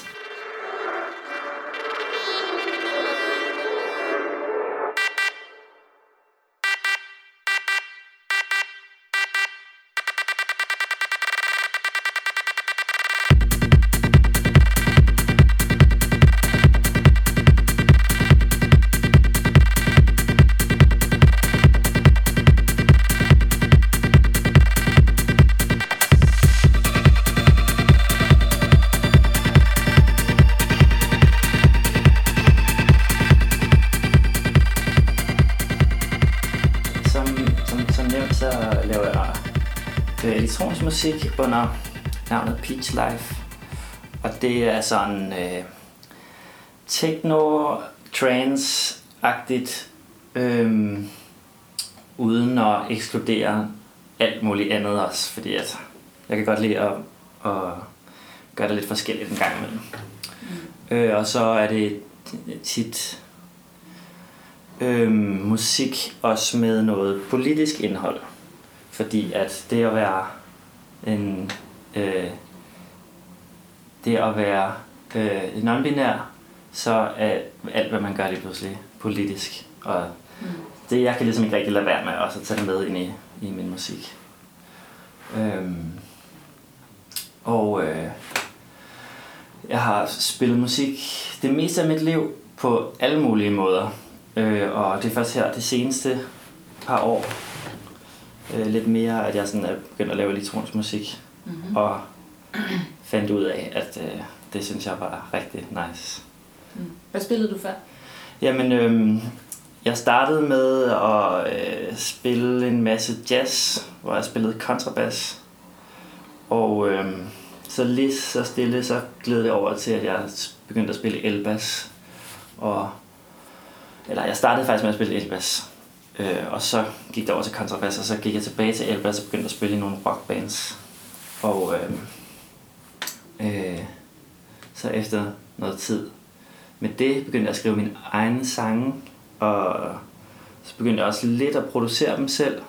elektronisk musik under navnet Peach Life. Og det er sådan øh, techno, trance-agtigt, øh, uden at ekskludere alt muligt andet også, fordi at jeg kan godt lide at, at gøre det lidt forskelligt en gang imellem. Mm. Øh, og så er det tit øh, musik også med noget politisk indhold, fordi at det at være en øh, det at være øh, non-binær, så er alt hvad man gør lige pludselig politisk, og mm. det jeg kan ligesom ikke rigtig lade være med også at tage det med ind i, i min musik. Øhm, og øh, jeg har spillet musik det meste af mit liv på alle mulige måder, øh, og det er først her det seneste par år øh, lidt mere, at jeg sådan er begyndt at lave elektronisk musik, mm-hmm. og fandt ud af, at øh, det synes jeg var rigtig nice. Mm. Hvad spillede du før? Jamen, øh, jeg startede med at øh, spille en masse jazz, hvor jeg spillede kontrabas. Og øh, så lige så stille, så gled det over til, at jeg begyndte at spille elbas. Og, eller jeg startede faktisk med at spille elbas. Øh, og så gik det over til kontrabas, og så gik jeg tilbage til elbas og begyndte at spille i nogle rockbands. Og øh, øh, så efter noget tid med det begyndte jeg at skrive mine egne sange, og så begyndte jeg også lidt at producere dem selv.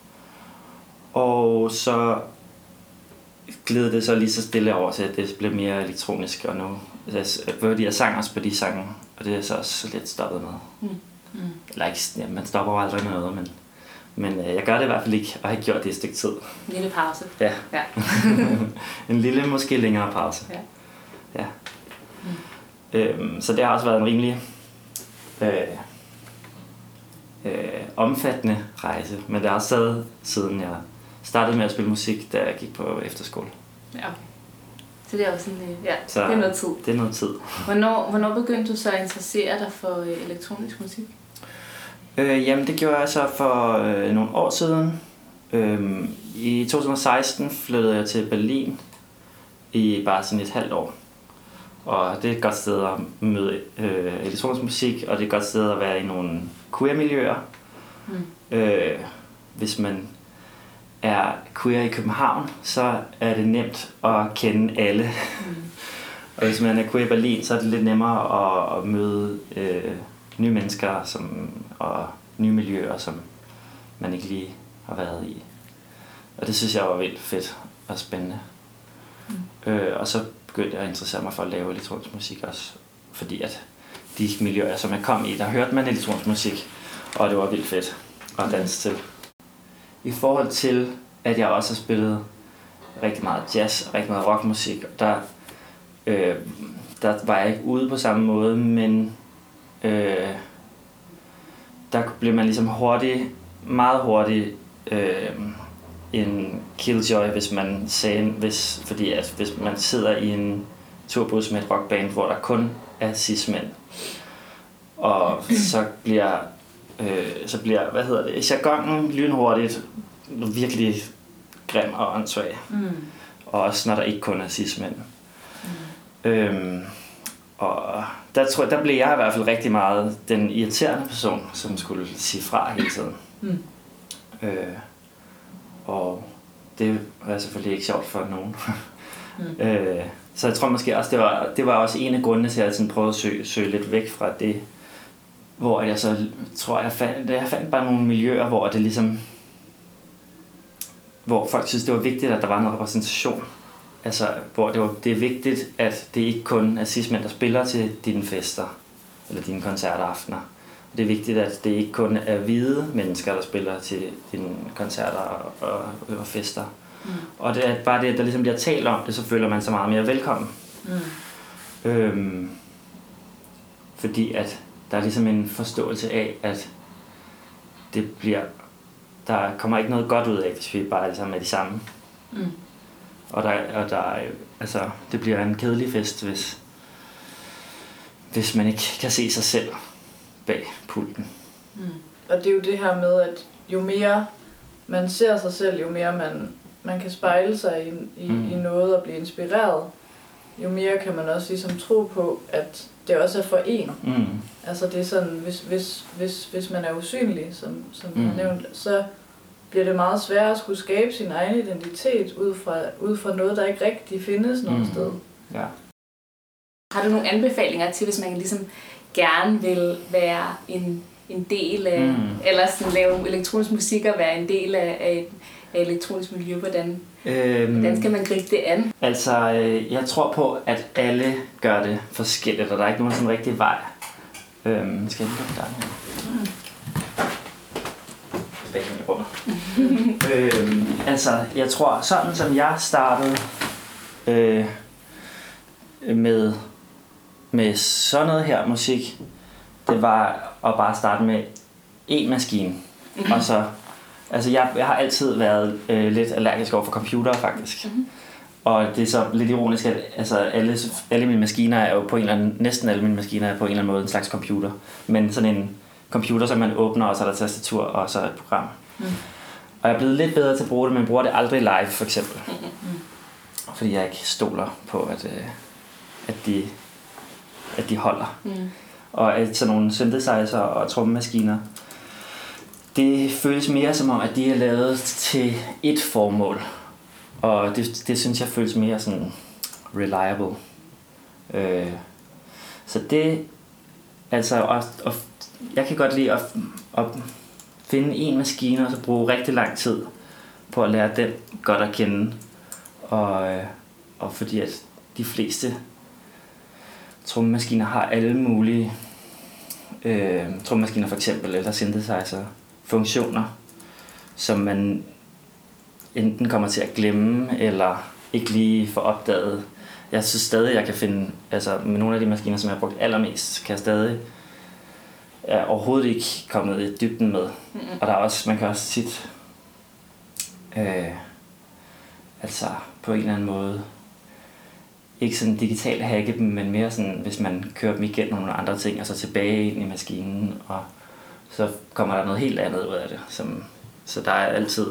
Og så gled det så lige så stille over til, at det blev mere elektronisk, og nu fordi jeg sang også på de sange, og det er så også lidt stoppet med. Mm. Mm. Eller ikke, ja, man stopper jo aldrig med noget, men, men jeg gør det i hvert fald ikke, og har gjort det et stykke tid. En lille pause. Ja. Ja. En lille, måske længere pause. Ja. Ja. Mm. Øhm, så det har også været en rimelig øh, øh, omfattende rejse, men det har også taget siden jeg startede med at spille musik, da jeg gik på efterskole. Ja, okay. Så det er også sådan, ja, så det er noget tid. Det er noget tid. Hvornår, hvornår begyndte du så at interessere dig for øh, elektronisk musik? Øh, jamen det gjorde jeg så for øh, nogle år siden. Øh, I to tusind og seksten flyttede jeg til Berlin i bare sådan et halvt år. Og det er et godt sted at møde øh, elektronisk musik, og det er et godt sted at være i nogle queer-miljøer. Mm. Øh, hvis man er queer i København, så er det nemt at kende alle. Mm. Og hvis man er queer i Berlin, så er det lidt nemmere at, at møde øh, nye mennesker som, og nye miljøer, som man ikke lige har været i. Og det synes jeg var vildt fedt og spændende. Mm. Øh, og så begyndte jeg at interessere mig for at lave elektronisk musik også, fordi at de miljøer, som jeg kom i, der hørte man elektronisk musik, og det var vildt fedt at danse til. I forhold til, at jeg også har spillet rigtig meget jazz og rigtig meget rockmusik, der, øh, der var jeg ikke ude på samme måde, men øh, der blev man ligesom hurtigt, meget hurtigt øh, en killjoy, hvis man sagde, hvis, fordi at hvis man sidder i en turbus med et rockband, hvor der kun er cis-mænd, og så bliver, øh, så bliver, hvad hedder det, jargonen lynhurtigt virkelig grim og åndssvag. Mm. Og også når der ikke kun er cis-mænd. Mm. Øhm, og der, tror jeg, der blev jeg i hvert fald rigtig meget den irriterende person, som skulle sige fra hele tiden. Mm. Øh, og det var selvfølgelig ikke sjovt for nogen. mm. øh, så jeg tror måske også, det var, det var også en af grundene til, at jeg sådan prøvede at søge, søge lidt væk fra det. Hvor jeg så tror, jeg fandt, jeg fandt bare nogle miljøer, hvor det ligesom, hvor folk synes, det var vigtigt, at der var noget repræsentation. Altså, hvor det, var, det er vigtigt, at det ikke kun er cis-mænd, der spiller til dine fester, eller dine koncertaftener. Det er vigtigt, at det ikke kun er hvide mennesker, der spiller til dine koncerter og, og, og fester. Mm. Og det er bare det, at der ligesom bliver talt om det, så føler man sig meget mere velkommen. Mm. Øhm, fordi at der er ligesom en forståelse af, at det bliver, der kommer ikke noget godt ud af, hvis vi bare alle sammen er de samme. Mm. Og, der, og der, altså, det bliver en kedelig fest, hvis, hvis man ikke kan se sig selv bag pulten. Mm. Og det er jo det her med, at jo mere man ser sig selv, jo mere man, man kan spejle sig i, i, mm. i noget og blive inspireret, jo mere kan man også ligesom tro på, at det også er for en. Mm. Altså det er sådan, hvis, hvis, hvis, hvis man er usynlig, som, som mm. jeg har nævnt, så bliver det meget sværere at skulle skabe sin egen identitet ud fra, ud fra noget, der ikke rigtig findes noget mm. sted. Ja. Har du nogle anbefalinger til, hvis man ligesom gerne vil være en, en del af, mm. eller sådan lave elektronisk musik og være en del af, af et af elektronisk miljø, hvordan, øhm, hvordan skal man gribe det an? Altså, øh, jeg tror på, at alle gør det forskelligt, og der er ikke nogen sådan rigtig vej. Øhm, skal jeg lige gøre det her? Mm. Tilbage i rummet. øhm, altså, jeg tror, sådan som jeg startede øh, med, med sådan noget her musik, det var at bare starte med én maskine, mm-hmm. og så altså jeg, jeg har altid været øh, lidt allergisk over for computer faktisk. Mm-hmm. Og det er så lidt ironisk, at altså, alle, alle mine maskiner er jo på en eller anden, næsten alle mine maskiner er på en eller anden måde en slags computer. Men sådan en computer, som man åbner, og så er der tastatur, og så et program. Mm. Og jeg er blevet lidt bedre til at bruge det, men bruger det aldrig live for eksempel. Mm-hmm. Fordi jeg ikke stoler på, at, øh, at, de, at de holder. Mm. Og at sådan nogle synthesizer og trommemaskiner, det føles mere som om, at de er lavet til et formål. Og det, det synes jeg føles mere sådan reliable. Øh, så det, altså, og, og jeg kan godt lide at, at finde en maskine, og så bruge rigtig lang tid på at lære den godt at kende. Og, og fordi at de fleste trommemaskiner har alle mulige, øh, trommemaskiner for eksempel, eller synthesizer, funktioner, som man enten kommer til at glemme, eller ikke lige får opdaget. Jeg synes stadig, jeg kan finde, altså med nogle af de maskiner, som jeg har brugt allermest, kan jeg stadig er overhovedet ikke kommet i dybden med. Mm-hmm. Og der er også, man kan også tit, øh, altså på en eller anden måde, ikke sådan digitalt hacke dem, men mere sådan, hvis man kører dem igennem nogle andre ting, og så tilbage ind i maskinen, og så kommer der noget helt andet ud af det. Som, så der er altid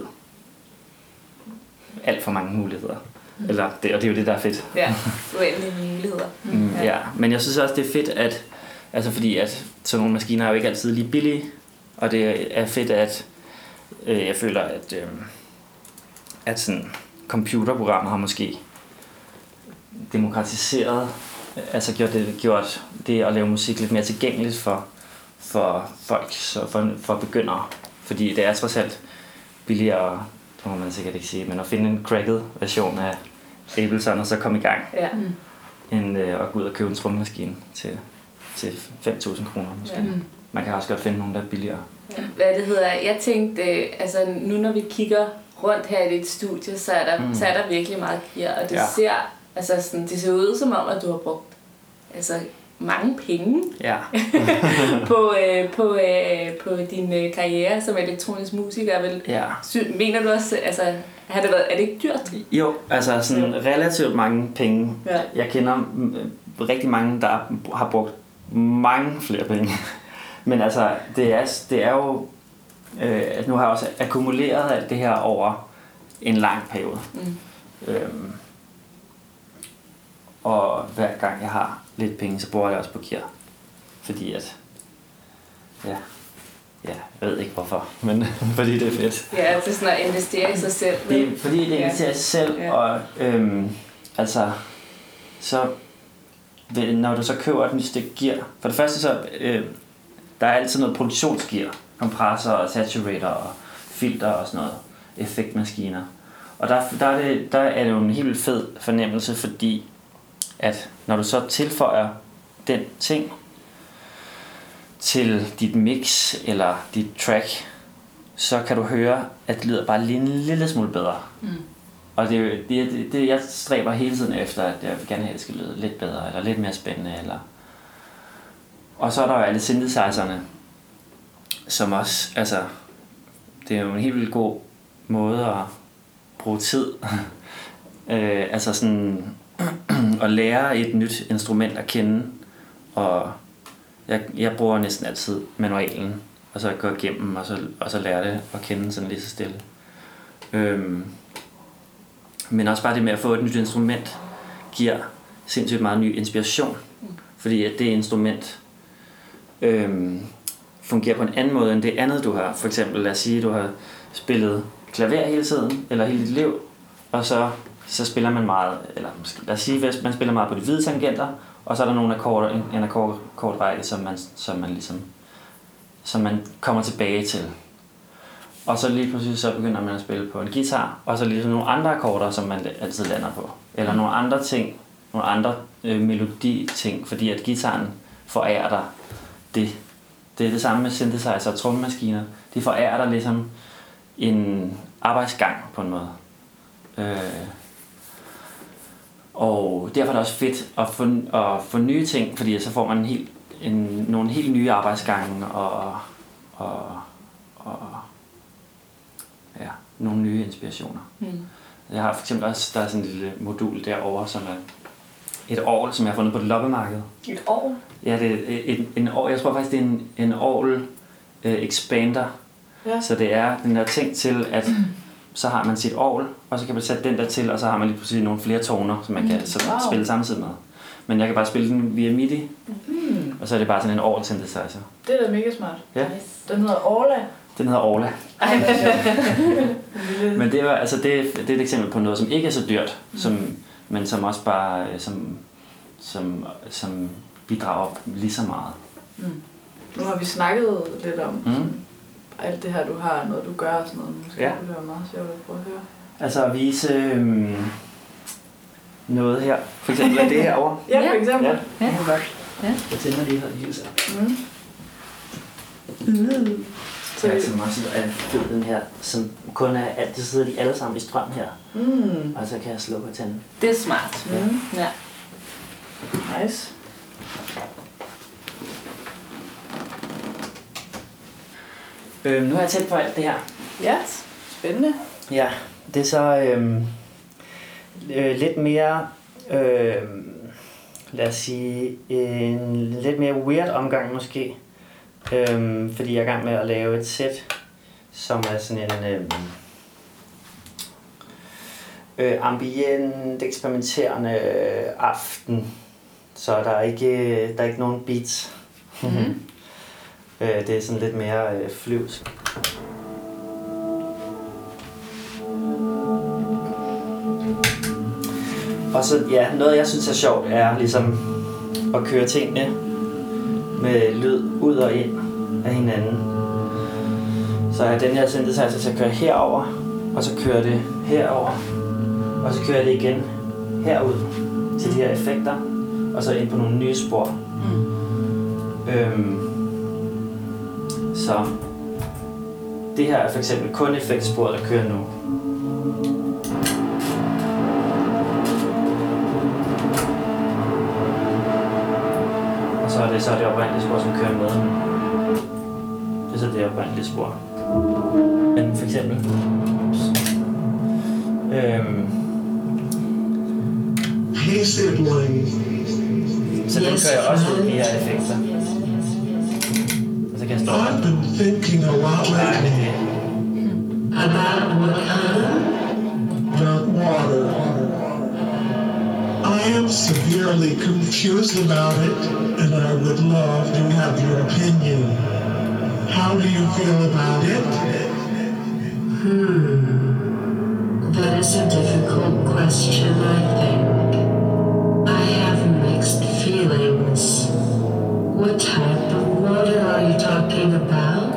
alt for mange muligheder. Mm. Eller det, og det er jo det, der er fedt. Ja, uendelige muligheder. Mm, ja. ja, men jeg synes også, det er fedt, at altså fordi at sådan nogle maskiner er jo ikke altid lige billige, og det er fedt, at øh, jeg føler, at øh, at sådan computerprogrammer har måske demokratiseret, altså gjort det, gjort det at lave musik lidt mere tilgængeligt for for folk, så for, for begyndere. Fordi det er trods alt billigere, det må man sikkert ikke sige, men at finde en cracked version af Ableton og så komme i gang, Ja. end øh, at gå ud og købe en trommemaskine til, til fem tusind kroner måske. Ja. Man kan også godt finde nogle, der er billigere. Hvad det hedder, jeg tænkte, øh, altså nu når vi kigger rundt her i dit studie, så er der, Mm. så er der virkelig meget gear, og det Ja. ser, altså sådan, det ser ud som om, at du har brugt altså, mange penge Ja. på, øh, på, øh, på din øh, karriere som elektronisk musiker. Vel? Ja. Sy- mener du også, altså, har det været, er det ikke dyrt? Jo, altså sådan relativt mange penge. Ja. Jeg kender mm, rigtig mange, der har brugt mange flere penge. Men altså, det er, det er jo... Øh, at nu har jeg også akkumuleret alt det her over en lang periode. Mm. Øhm, og hver gang jeg har lidt penge, så bruger jeg også på gear. Fordi at... Ja, ja, jeg ved ikke hvorfor, men fordi det er fedt. Ja, det er sådan at investere i sig selv. Det vel? er, fordi det investerer i sig selv, Ja. og øhm, altså, så ved- når du så køber et nyt stykke gear, for det første så, øh, der er altid noget produktionsgear, kompressor og saturator og filter og sådan noget, effektmaskiner. Og der, der, er det, der er det jo en helt vildt fed fornemmelse, fordi at når du så tilføjer den ting til dit mix eller dit track, så kan du høre, at det lyder bare lige en lille smule bedre. Mm. Og det er jo det, det, det, jeg stræber hele tiden efter, at jeg vil gerne have, at det skal lyde lidt bedre, eller lidt mere spændende. Eller... Og så er der jo alle synthesizerne, som også, altså, det er jo en helt vildt god måde at bruge tid. øh, altså sådan at lære et nyt instrument at kende, og jeg, jeg bruger næsten altid manualen, og så går igennem, og så, og så lærer det at kende sådan lige så stille. Øhm, men også bare det med at få et nyt instrument, giver sindssygt meget ny inspiration, fordi at det instrument øhm, fungerer på en anden måde end det andet, du har. For eksempel, lad os sige, at du har spillet klaver hele tiden, eller hele dit liv, og så, så spiller man meget, eller lad os sige, at man spiller meget på de hvide tangenter, og så er der nogle akkorder, en, en akkordrække, som man, som man ligesom, som man kommer tilbage til. Og så lige pludselig så begynder man at spille på en guitar, og så ligesom nogle andre akkorder, som man altid lander på. Eller nogle andre ting, nogle andre øh, melodi-ting, fordi at guitaren forærer dig det. Det er det samme med synthesizer og trommemaskiner. De forærer dig ligesom en arbejdsgang på en måde. Øh, og derfor er det også fedt at få, at få nye ting, fordi så får man en helt, en, nogle helt nye arbejdsgange og, og, og ja, nogle nye inspirationer. Mm. Jeg har for eksempel også, der er sådan en lille modul derovre, som er et orgel, som jeg har fundet på et loppemarked. Et år? Ja, det er en, en orgel. Jeg tror faktisk, det er en, en orgel øh, expander. Ja. Så det er den der ting til, at så har man sit orgel, og så kan man sætte den der til, og så har man lige pludselig nogle flere toner, som man kan så Wow. spille samtidig med. Men jeg kan bare spille den via MIDI, Mm. og så er det bare sådan en orgel synthesizer. Det er da mega smart. Ja. Den hedder Orla. Den hedder Orla. Ej, hvor sjovt. Men det, var, altså det, det er et eksempel på noget, som ikke er så dyrt, som, men som også bare øh, som, som, som bidrager lige så meget. Mm. Nu har vi snakket lidt om Mm. alt det her, du har, noget du gør og sådan noget. Måske Ja. kunne det være meget sjovt at prøve at høre. Altså at vise øhm, noget her. For eksempel er det herovre. Ja, for eksempel. Ja, det er godt. Ja. Jeg tænder lige her i lyset. Mm. Så jeg som også er fed den her, som kun er, at det sidder de alle sammen i strøm her. Mm. Og så kan jeg slukke og tænde. Det er smart. Mm. Ja. Nice. Øhm, nu har jeg tændt på alt det her. Ja, spændende. Ja, det er så øhm, øh, lidt mere, øh, lad os sige, en lidt mere weird omgang måske. Øhm, fordi jeg er i gang med at lave et sæt, som er sådan en øhm, øh, ambient, eksperimenterende øh, aften. Så der er ikke, der er ikke nogen beats. Mm-hmm. øh, det er sådan lidt mere øh, flyvsk. Og så ja, noget jeg synes er sjovt er ligesom at køre tingene med lyd ud og ind af hinanden. Så er den her synthesizer til at køre herover, og så kører det herover, og så kører det igen herud til de her effekter, og så ind på nogle nye spor. Mm. Øhm, så det her er for eksempel kun effektsporet, der kører nu. Og så er det så det oprindelige spor, som kører med. Det er så det oprindelige spor. Men for eksempel... Øhm, Hey sibling. så den kører jeg også ud i de her effekter. Og så kan jeg stå I've been thinking a lot lately About what kind? about water. I am severely confused about it, and I would love to have your opinion. How do you feel about it? Hmm. That is a difficult question, I think. I have mixed feelings. What type of water are you talking about?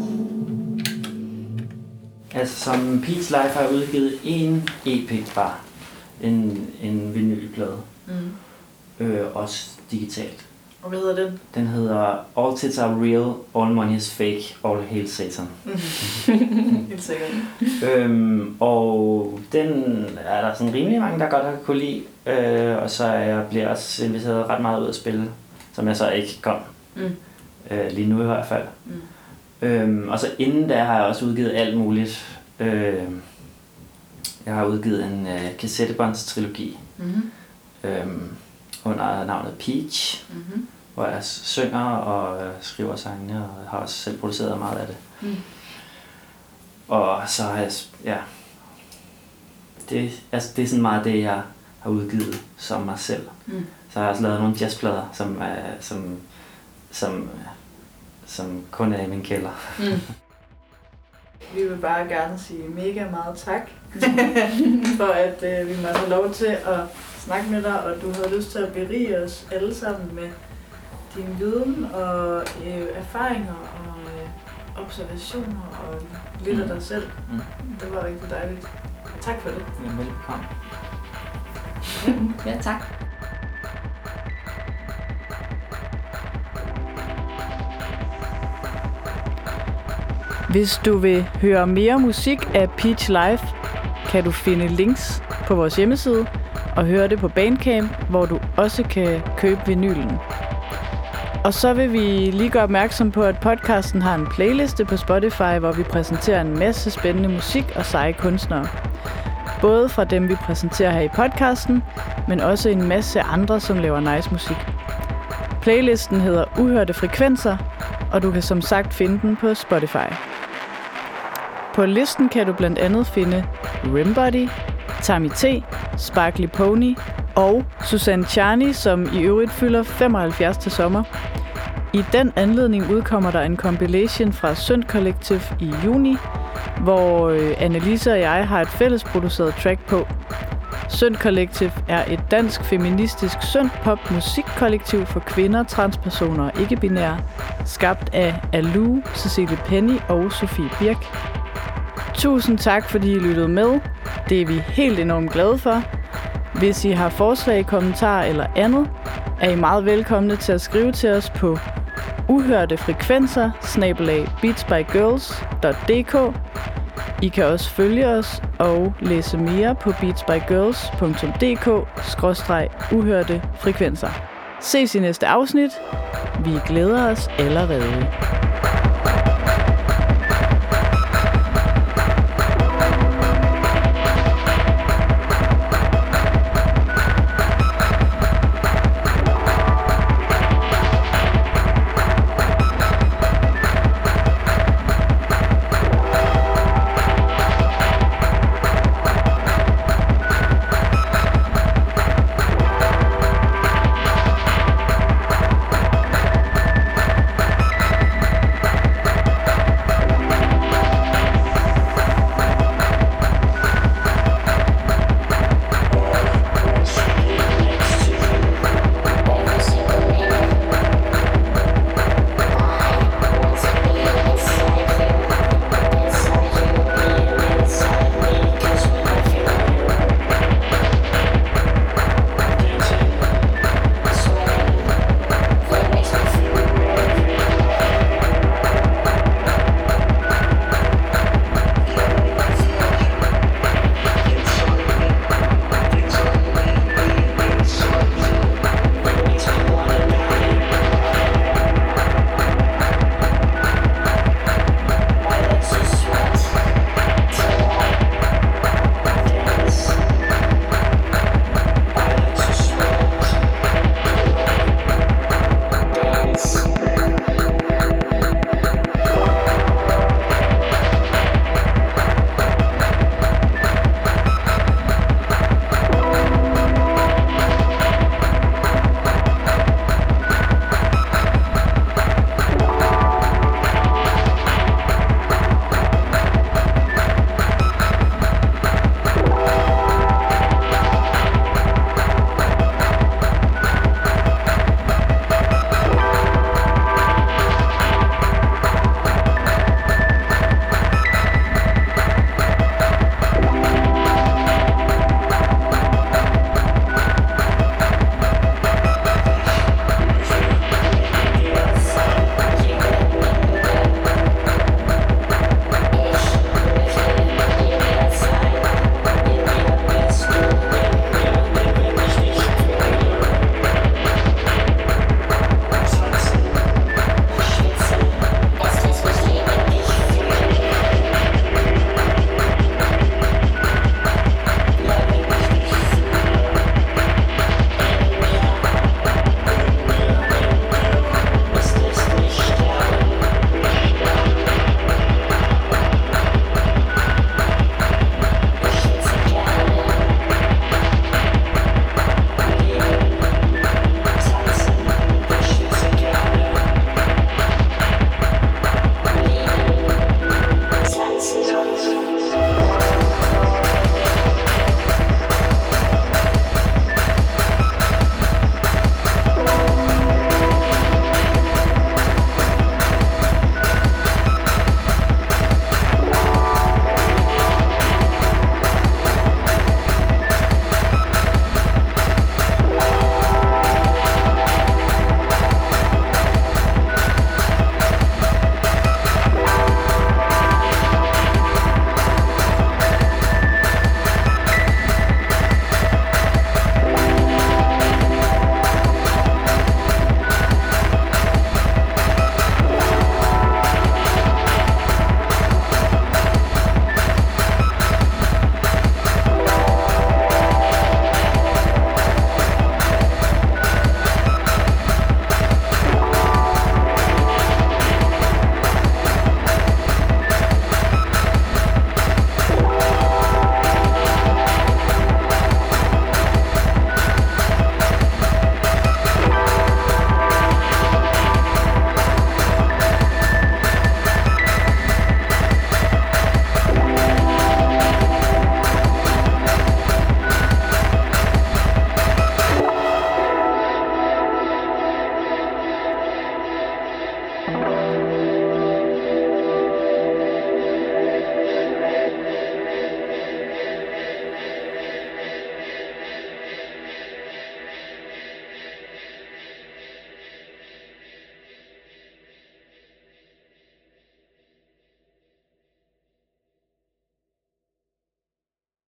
Altså som Peach Life har jeg udgivet en E P bare. En, en vinylplade. Mm. Øh, også digitalt. Og hvad hedder den? Den hedder All Tits Are Real, All Money Is Fake, All Hail Satan. Helt sikkert. øhm, og den er der sådan rimelig mange, der godt har kunne lide. Øh, og så er jeg bliver også inviteret ret meget ud at spille, som jeg så ikke kom. Mm. Øh, lige nu i hvert fald. Mm. Øhm, og så inden da har jeg også udgivet alt muligt. Øh, jeg har udgivet en øh, kassettebåndstrilogi mm-hmm. øhm, under navnet Peach, mm-hmm. hvor jeg synger og øh, skriver sangene, og har også selv produceret meget af det. Mm. Og så har jeg, ja, det, altså, det er sådan meget det, jeg har udgivet som mig selv. Mm. Så har jeg også lavet nogle jazzplader, som, øh, som, som, som kun er i min kælder. Mm. Vi vil bare gerne sige mega meget tak, for at øh, vi måtte have lov til at snakke med dig, og du havde lyst til at berige os alle sammen med din viden og øh, erfaringer og øh, observationer og lidt af dig selv. Mm. Det var rigtig dejligt. Tak for det. Ja, velkommen. Ja, tak. Hvis du vil høre mere musik af Peach Life, kan du finde links på vores hjemmeside og høre det på Bandcamp, hvor du også kan købe vinylen. Og så vil vi lige gøre opmærksom på, at podcasten har en playliste på Spotify, hvor vi præsenterer en masse spændende musik og seje kunstnere. Både fra dem, vi præsenterer her i podcasten, men også en masse andre, som laver nice musik. Playlisten hedder Uhørte Frekvenser, og du kan som sagt finde den på Spotify. På listen kan du blandt andet finde Rimbody, Tammy T, Sparkly Pony og Susanne Charny, som i øvrigt fylder femoghalvfjerds til sommer. I den anledning udkommer der en compilation fra Synd Collective i juni, hvor Annelise og jeg har et fælles produceret track på. Synd Collective er et dansk feministisk synd-pop musikkollektiv for kvinder, transpersoner og ikke-binære, skabt af Alu, Cecilie Penny og Sofie Birk. Tusind tak, fordi I lyttede med. Det er vi helt enormt glade for. Hvis I har forslag, kommentarer eller andet, er I meget velkomne til at skrive til os på uhørtefrekvenser snabel-a beatsbygirls punktum d k. I kan også følge os og læse mere på beatsbygirls punktum d k skråstreg uhørte frekvenser. Ses i næste afsnit. Vi glæder os allerede.